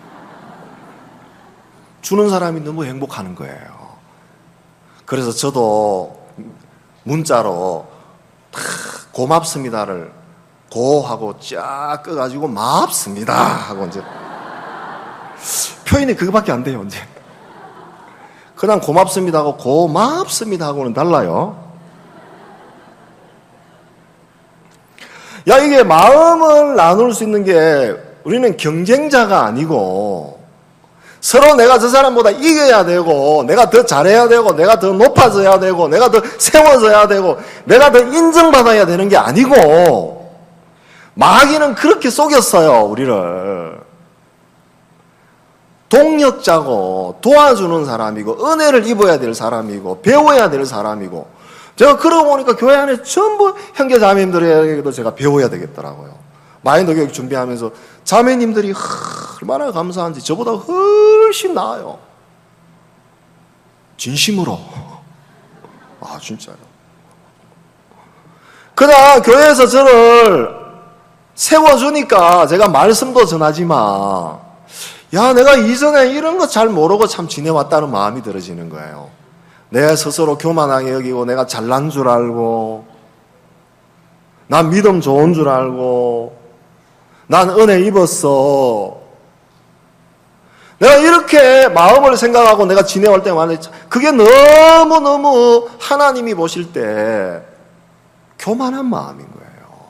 주는 사람이 너무 행복하는 거예요. 그래서 저도 문자로 고맙습니다를 고하고 쫙 꺼가지고 맙습니다 하고 이제 표현이 그거밖에 안 돼요. 이제 그냥 고맙습니다 하고 고맙습니다 하고는 달라요. 야, 이게 마음을 나눌 수 있는 게 우리는 경쟁자가 아니고 서로 내가 저 사람보다 이겨야 되고 내가 더 잘해야 되고 내가 더 높아져야 되고 내가 더 세워져야 되고 내가 더 인정받아야 되는 게 아니고 마귀는 그렇게 속였어요. 우리를. 동력자고 도와주는 사람이고 은혜를 입어야 될 사람이고 배워야 될 사람이고 제가 그러고 보니까 교회 안에 전부 형제 자매님들에게도 제가 배워야 되겠더라고요. 마인드 교육 준비하면서 자매님들이 얼마나 감사한지 저보다 훨씬 나아요. 진심으로. 아, 진짜요. 그냥 교회에서 저를 세워주니까 제가 말씀도 전하지만 야, 내가 이전에 이런 거 잘 모르고 참 지내왔다는 마음이 들어지는 거예요. 내 스스로 교만하게 여기고 내가 잘난 줄 알고 난 믿음 좋은 줄 알고 난 은혜 입었어. 내가 이렇게 마음을 생각하고 내가 지내올 때마다 그게 너무너무 하나님이 보실 때 교만한 마음인 거예요.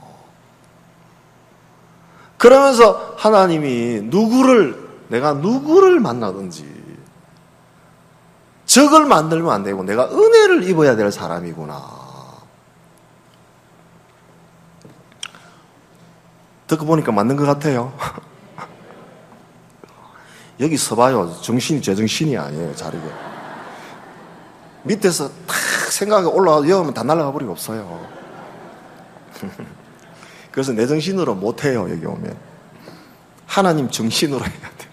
그러면서 하나님이 누구를, 내가 누구를 만나든지 적을 만들면 안 되고 내가 은혜를 입어야 될 사람이구나. 듣고 보니까 맞는 것 같아요. 여기 서봐요. 정신이 제정신이 아니에요. 자리가. 밑에서 탁 생각이 올라와서 여기 오면 다 날아가 버리고 없어요. 그래서 내 정신으로 못해요. 여기 오면. 하나님 정신으로 해야 돼요.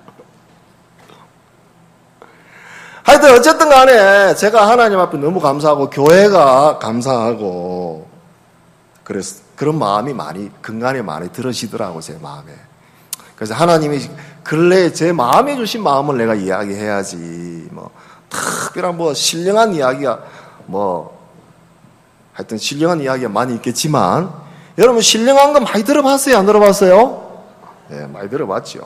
하여튼 어쨌든 간에 제가 하나님 앞에 너무 감사하고 교회가 감사하고 그래서 그런 마음이 많이 근간에 많이 들으시더라고 제 마음에. 그래서 하나님이 근래에 제 마음에 주신 마음을 내가 이야기해야지 뭐 특별한 뭐 신령한 이야기가 뭐 하여튼 신령한 이야기가 많이 있겠지만 여러분 신령한 거 많이 들어봤어요? 안 들어봤어요? 네, 많이 들어봤죠.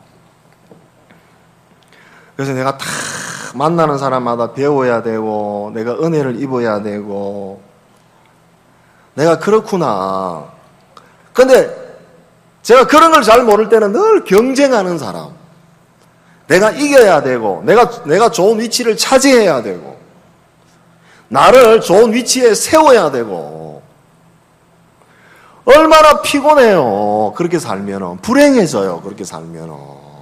그래서 내가 다 만나는 사람마다 배워야 되고 내가 은혜를 입어야 되고 내가 그렇구나. 근데 제가 그런 걸 잘 모를 때는 늘 경쟁하는 사람. 내가 이겨야 되고 내가 내가 좋은 위치를 차지해야 되고 나를 좋은 위치에 세워야 되고 얼마나 피곤해요. 그렇게 살면은 불행해져요. 그렇게 살면은.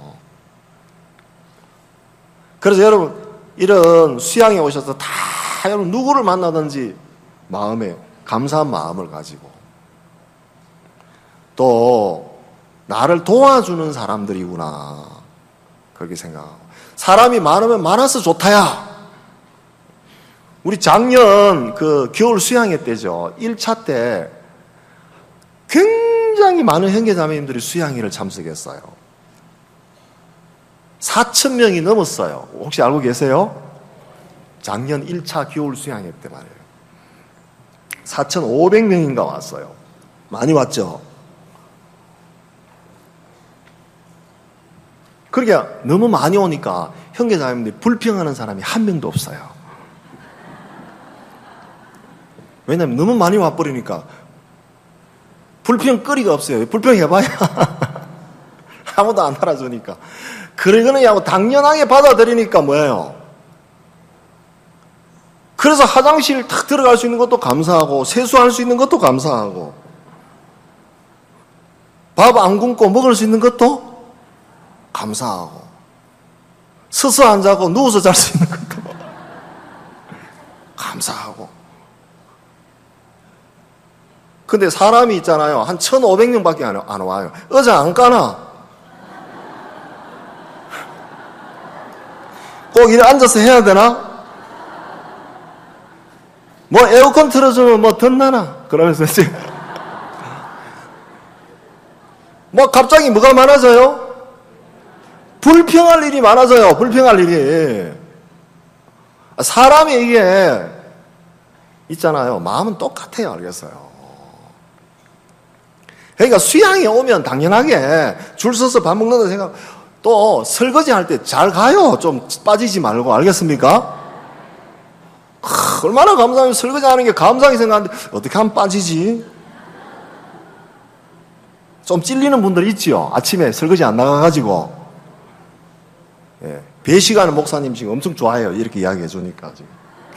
그래서 여러분 이런 수양에 오셔서 다 여러분 누구를 만나든지 마음에 감사한 마음을 가지고 또 나를 도와주는 사람들이구나 그렇게 생각하고 사람이 많으면 많아서 좋다야. 우리 작년 그 겨울 수양회 때죠. 일 차 때 굉장히 많은 형제자매님들이 수양회를 참석했어요. 사천 명이 넘었어요. 혹시 알고 계세요? 작년 일 차 겨울 수양회 때 말이에요. 사천오백 명인가 왔어요. 많이 왔죠? 그러니까 너무 많이 오니까 형제자매님들이 불평하는 사람이 한 명도 없어요. 왜냐하면 너무 많이 와버리니까 불평거리가 없어요. 불평해봐야 아무도 안 알아주니까. 그러거나 하고 당연하게 받아들이니까 뭐예요? 그래서 화장실 탁 들어갈 수 있는 것도 감사하고 세수할 수 있는 것도 감사하고 밥 안 굶고 먹을 수 있는 것도 감사하고 서서 안 자고 누워서 잘 수 있는 것도 감사하고. 근데 사람이 있잖아요. 한 천오백 명밖에 안, 안 와요. 의자 안 까나? 꼭 이래 앉아서 해야 되나? 뭐 에어컨 틀어주면 뭐 덧나나? 그러면서 이제 뭐 갑자기 뭐가 많아져요? 불평할 일이 많아져요. 불평할 일이. 사람이 이게 있잖아요. 마음은 똑같아요. 알겠어요. 그러니까 수양에 오면 당연하게 줄 서서 밥 먹는다 생각, 또 설거지 할 때 잘 가요. 좀 빠지지 말고. 알겠습니까? 크, 얼마나 감사하면 설거지 하는 게 감사하게 생각하는데 어떻게 하면 빠지지? 좀 찔리는 분들 있지요. 아침에 설거지 안 나가가지고. 예, 배시가는 목사님 지금 엄청 좋아해요. 이렇게 이야기해 주니까 지금.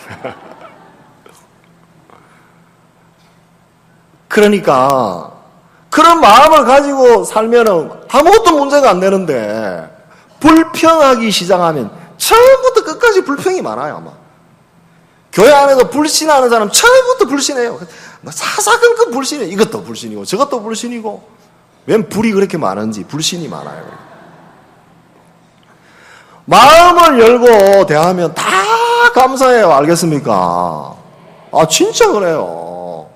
그러니까 그런 마음을 가지고 살면은 아무것도 문제가 안 되는데 불평하기 시작하면 처음부터 끝까지 불평이 많아요. 아마 교회 안에도 불신하는 사람 처음부터 불신해요. 사사건건 불신해. 이것도 불신이고 저것도 불신이고 웬 불이 그렇게 많은지 불신이 많아요. 마음을 열고 대하면 다 감사해요. 알겠습니까? 아 진짜 그래요.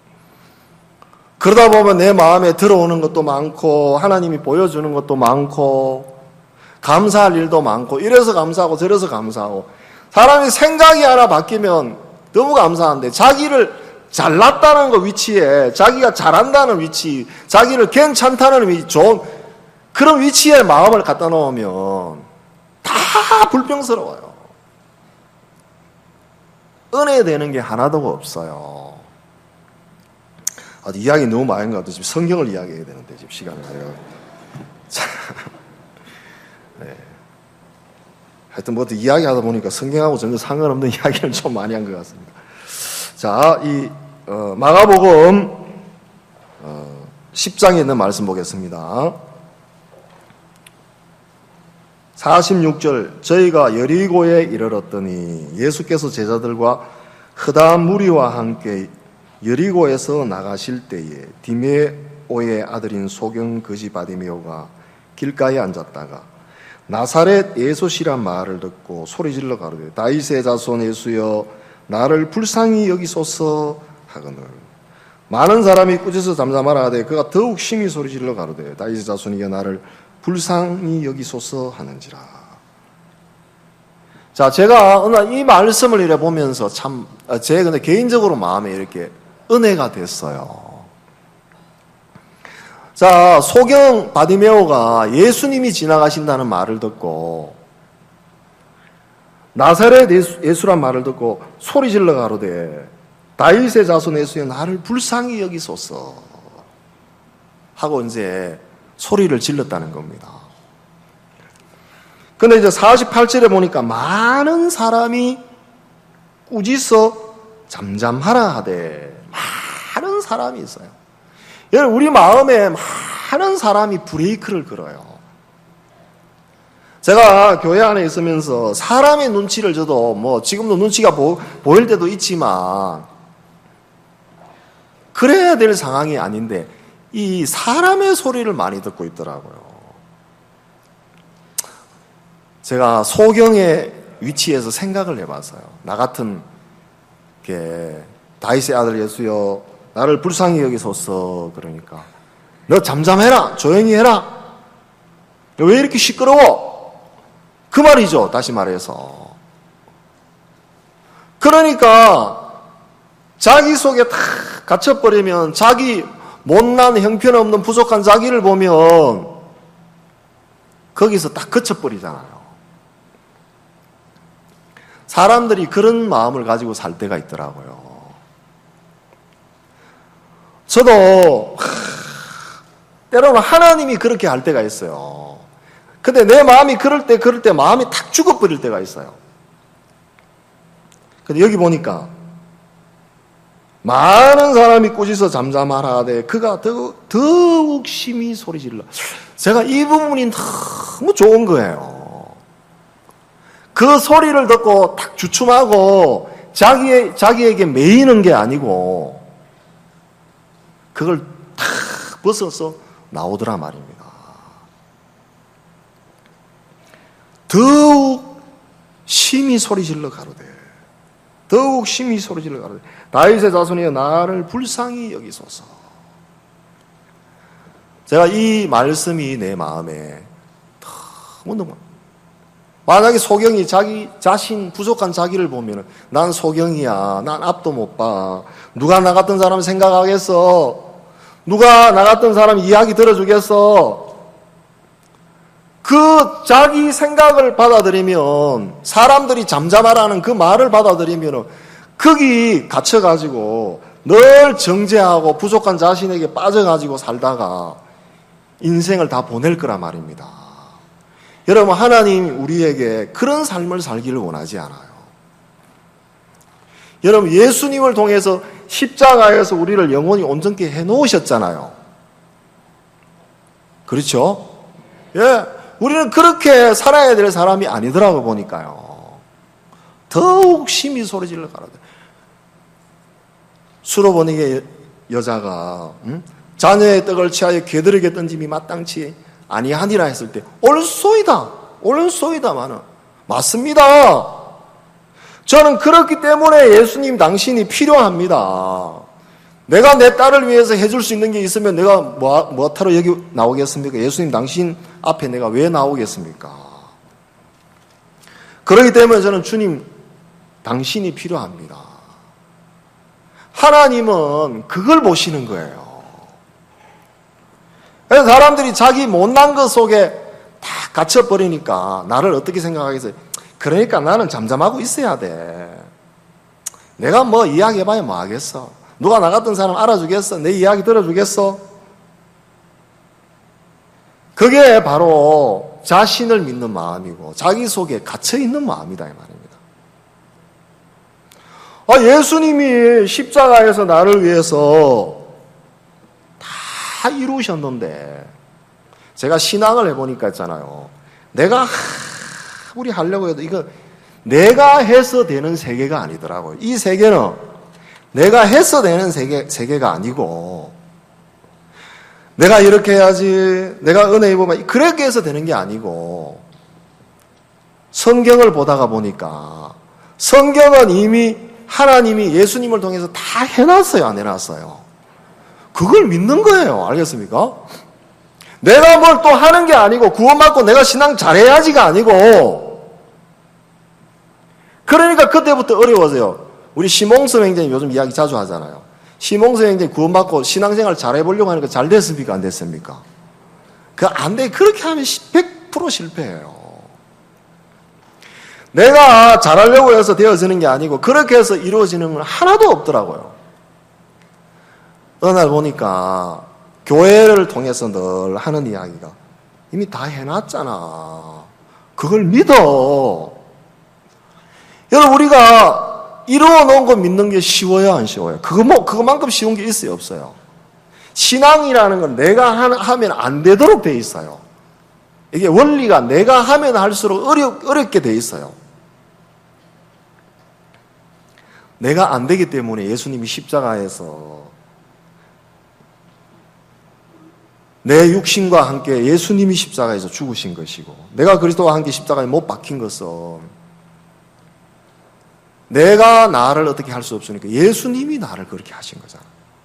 그러다 보면 내 마음에 들어오는 것도 많고 하나님이 보여주는 것도 많고 감사할 일도 많고 이래서 감사하고 저래서 감사하고 사람이 생각이 하나 바뀌면 너무 감사한데 자기를 잘났다는 거 위치에 자기가 잘한다는 위치 자기를 괜찮다는 위치 좋은 그런 위치에 마음을 갖다 놓으면 다 불평스러워요. 은혜 되는 게 하나도 없어요. 아, 이야기 너무 많은 것 같아요. 지금 성경을 이야기해야 되는데 지금 시간을 가요. 네. 하여튼 뭐 이야기하다 보니까 성경하고 전혀 상관없는 이야기를 좀 많이 한 것 같습니다. 자, 이 어, 마가복음 어, 십 장에 있는 말씀 보겠습니다. 사십육 절, 저희가 여리고에 이르렀더니 예수께서 제자들과 흐다한 무리와 함께 여리고에서 나가실 때에 디메오의 아들인 소경 거지 바디메오가 길가에 앉았다가 나사렛 예수시란 말을 듣고 소리질러 가로되 다윗의 자손 예수여 나를 불쌍히 여기소서 하거늘 많은 사람이 꾸짖어 잠잠하라 하되 그가 더욱 심히 소리질러 가로되 다윗의 자손이여 나를 불쌍히 여기소서 하는지라. 자, 제가 오늘 이 말씀을 이래 보면서 참, 제 근데 개인적으로 마음에 이렇게 은혜가 됐어요. 자, 소경 바디메오가 예수님이 지나가신다는 말을 듣고, 나사렛 예수, 예수란 말을 듣고 소리 질러 가로되, 다윗의 자손 예수여 나를 불쌍히 여기소서 하고 이제 소리를 질렀다는 겁니다. 근데 이제 사십팔 절에 보니까 많은 사람이 꾸짖어 잠잠하라 하되 많은 사람이 있어요. 여러분, 우리 마음에 많은 사람이 브레이크를 걸어요. 제가 교회 안에 있으면서 사람의 눈치를 저도 뭐 지금도 눈치가 보, 보일 때도 있지만 그래야 될 상황이 아닌데 이 사람의 소리를 많이 듣고 있더라고요. 제가 소경의 위치에서 생각을 해봤어요. 나 같은 게 다윗의 아들 예수여 나를 불쌍히 여기소서 그러니까 너 잠잠해라 조용히 해라 왜 이렇게 시끄러워 그 말이죠. 다시 말해서 그러니까 자기 속에 다 갇혀버리면 자기 못난 형편없는 부족한 자기를 보면 거기서 딱 그쳐버리잖아요. 사람들이 그런 마음을 가지고 살 때가 있더라고요. 저도 때로는 하나님이 그렇게 할 때가 있어요. 근데 내 마음이 그럴 때 그럴 때 마음이 탁 죽어버릴 때가 있어요. 근데 여기 보니까 많은 사람이 꾸짖어 잠잠하라 하되 그가 더욱, 더욱 심히 소리질러. 제가 이 부분이 너무 좋은 거예요. 그 소리를 듣고 탁 주춤하고 자기의, 자기에게 매이는 게 아니고 그걸 탁 벗어서 나오더라 말입니다. 더욱 심히 소리질러 가로되 더욱 심히 소리질러 가로되 다윗의 자손이여 나를 불쌍히 여기소서. 제가 이 말씀이 내 마음에 너무너무 만약에 소경이 자기 자신 부족한 자기를 보면 난 소경이야. 난 앞도 못 봐. 누가 나 같은 사람 생각하겠어? 누가 나 같은 사람 이야기 들어주겠어? 그 자기 생각을 받아들이면 사람들이 잠잠하라는 그 말을 받아들이면 거기 갇혀가지고 늘 정죄하고 부족한 자신에게 빠져가지고 살다가 인생을 다 보낼 거란 말입니다. 여러분, 하나님 우리에게 그런 삶을 살기를 원하지 않아요. 여러분, 예수님을 통해서 십자가에서 우리를 영원히 온전케 해놓으셨잖아요. 그렇죠? 예, 우리는 그렇게 살아야 될 사람이 아니더라고 보니까요. 더욱 심히 소리질러 가라다. 수로보니게 여자가 음? 자녀의 떡을 취하여 개들에게 던짐이 마땅치 아니하니라 했을 때 옳소이다. 옳소이다마는 맞습니다. 저는 그렇기 때문에 예수님 당신이 필요합니다. 내가 내 딸을 위해서 해줄 수 있는 게 있으면 내가 뭐, 뭐 타러 여기 나오겠습니까? 예수님 당신 앞에 내가 왜 나오겠습니까? 그렇기 때문에 저는 주님 당신이 필요합니다. 하나님은 그걸 보시는 거예요. 그래서 사람들이 자기 못난 것 속에 다 갇혀버리니까 나를 어떻게 생각하겠어요? 그러니까 나는 잠잠하고 있어야 돼. 내가 뭐 이야기해봐야 뭐 하겠어? 누가 나 같은 사람 알아주겠어? 내 이야기 들어주겠어? 그게 바로 자신을 믿는 마음이고 자기 속에 갇혀있는 마음이다 이 말입니다. 아, 예수님이 십자가에서 나를 위해서 다 이루셨는데 제가 신앙을 해보니까 있잖아요. 내가 아무리 하려고 해도 이거 내가 해서 되는 세계가 아니더라고요. 이 세계는 내가 해서 되는 세계, 세계가 아니고 내가 이렇게 해야지, 내가 은혜 입으면 그렇게 해서 되는 게 아니고 성경을 보다가 보니까 성경은 이미 하나님이 예수님을 통해서 다 해놨어요, 안 해놨어요? 그걸 믿는 거예요. 알겠습니까? 내가 뭘 또 하는 게 아니고 구원받고 내가 신앙 잘해야지가 아니고 그러니까 그때부터 어려워져요. 우리 시몽스 형제님 요즘 이야기 자주 하잖아요. 시몽스 형제님 구원받고 신앙생활 잘해보려고 하니까 잘 됐습니까? 안 됐습니까? 그 안 돼. 그렇게 하면 백 퍼센트 실패해요. 내가 잘하려고 해서 되어지는 게 아니고 그렇게 해서 이루어지는 건 하나도 없더라고요. 어느 날 보니까 교회를 통해서 늘 하는 이야기가 이미 다 해놨잖아. 그걸 믿어. 여러분 우리가 이루어 놓은 거 믿는 게 쉬워요, 안 쉬워요? 그거 뭐 그거만큼 쉬운 게 있어요, 없어요? 신앙이라는 건 내가 하면 안 되도록 돼 있어요. 이게 원리가 내가 하면 할수록 어렵, 어렵게 돼 있어요. 내가 안 되기 때문에 예수님이 십자가에서 내 육신과 함께 예수님이 십자가에서 죽으신 것이고 내가 그리스도와 함께 십자가에 못 박힌 것은 내가 나를 어떻게 할 수 없으니까 예수님이 나를 그렇게 하신 거잖아.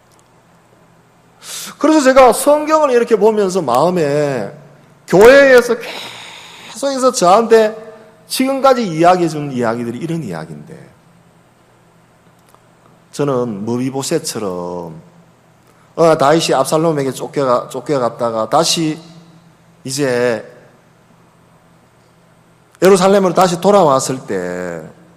그래서 제가 성경을 이렇게 보면서 마음에 교회에서 계속해서 저한테 지금까지 이야기해 준 이야기들이 이런 이야기인데 저는 무비보셋처럼 어, 다윗이 압살롬에게 쫓겨가, 쫓겨갔다가 다시 이제 예루살렘으로 다시 돌아왔을 때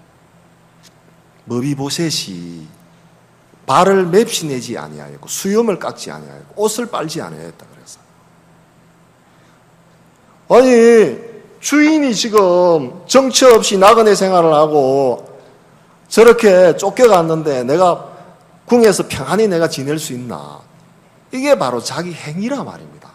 무비보셋이 발을 맵시내지 아니하였고 수염을 깎지 아니하였고 옷을 빨지 아니하였다 그래서 아니 주인이 지금 정처 없이 나그네 생활을 하고 저렇게 쫓겨갔는데 내가 궁에서 평안히 내가 지낼 수 있나? 이게 바로 자기 행위라 말입니다.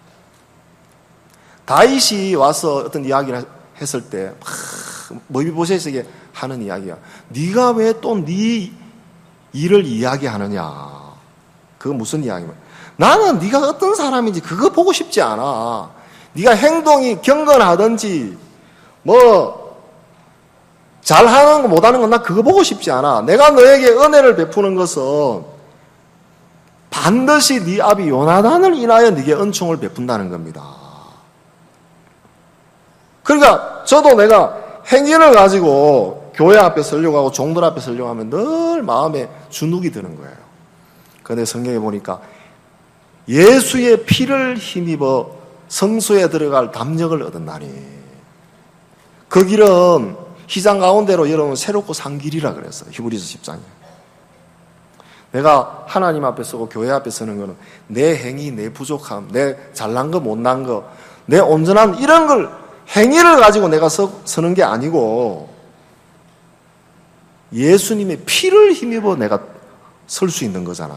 다윗이 와서 어떤 이야기를 했을 때 무비보셋에게 하는 이야기야. 네가 왜 또 네 일을 이야기하느냐? 그거 무슨 이야기냐? 나는 네가 어떤 사람인지 그거 보고 싶지 않아. 네가 행동이 경건하든지 뭐 잘하는 거 못하는 건 나 그거 보고 싶지 않아. 내가 너에게 은혜를 베푸는 것은 반드시 네 아비 요나단을 인하여 네게 은총을 베푼다는 겁니다. 그러니까 저도 내가 행위를 가지고 교회 앞에 서려고 하고 종들 앞에 서려고 하면 늘 마음에 주눅이 드는 거예요. 그런데 성경에 보니까 예수의 피를 힘입어 성소에 들어갈 담력을 얻었나니 그 길은 희장 가운데로 여러분 새롭고 산 길이라 그랬어요. 히브리서 십 장에. 내가 하나님 앞에 서고 교회 앞에 서는 거는 내 행위, 내 부족함, 내 잘난 거, 못난 거, 내 온전한 이런 걸 행위를 가지고 내가 서, 서는 게 아니고 예수님의 피를 힘입어 내가 설 수 있는 거잖아요.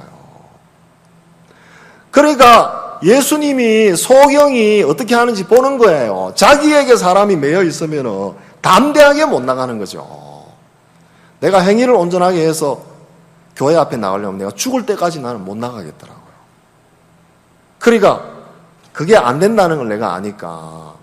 그러니까 예수님이 소경이 어떻게 하는지 보는 거예요. 자기에게 사람이 매여 있으면 담대하게 못 나가는 거죠. 내가 행위를 온전하게 해서 교회 앞에 나가려면 내가 죽을 때까지 나는 못 나가겠더라고요. 그러니까 그게 안 된다는 걸 내가 아니까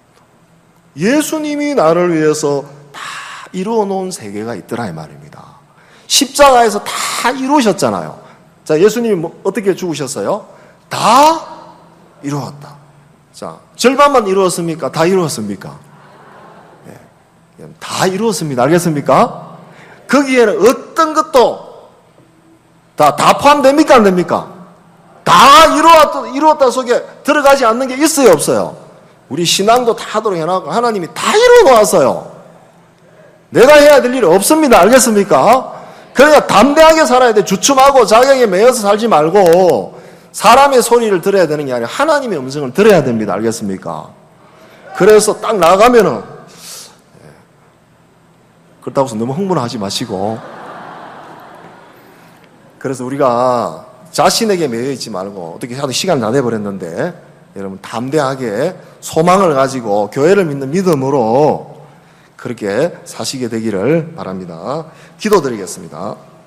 예수님이 나를 위해서 다 이루어 놓은 세계가 있더라 이 말입니다. 십자가에서 다 이루셨잖아요. 자, 예수님이 뭐 어떻게 죽으셨어요? 다 이루었다. 자, 절반만 이루었습니까? 다 이루었습니까? 네. 다 이루었습니다. 알겠습니까? 거기에는 어떤 것도 다, 다 포함됩니까? 안 됩니까? 다 이루었다, 이루었다 속에 들어가지 않는 게 있어요, 없어요? 우리 신앙도 다 하도록 해놨고 하나님이 다 이루어 놓았어요. 내가 해야 될 일이 없습니다. 알겠습니까? 그러니까 담대하게 살아야 돼. 주춤하고 자격에 매여서 살지 말고 사람의 소리를 들어야 되는 게 아니라 하나님의 음성을 들어야 됩니다. 알겠습니까? 그래서 딱 나가면은 그렇다고 해서 너무 흥분하지 마시고, 그래서 우리가 자신에게 매여 있지 말고, 어떻게 하도 시간 다 돼버렸는데 여러분 담대하게 소망을 가지고 교회를 믿는 믿음으로 그렇게 사시게 되기를 바랍니다. 기도드리겠습니다.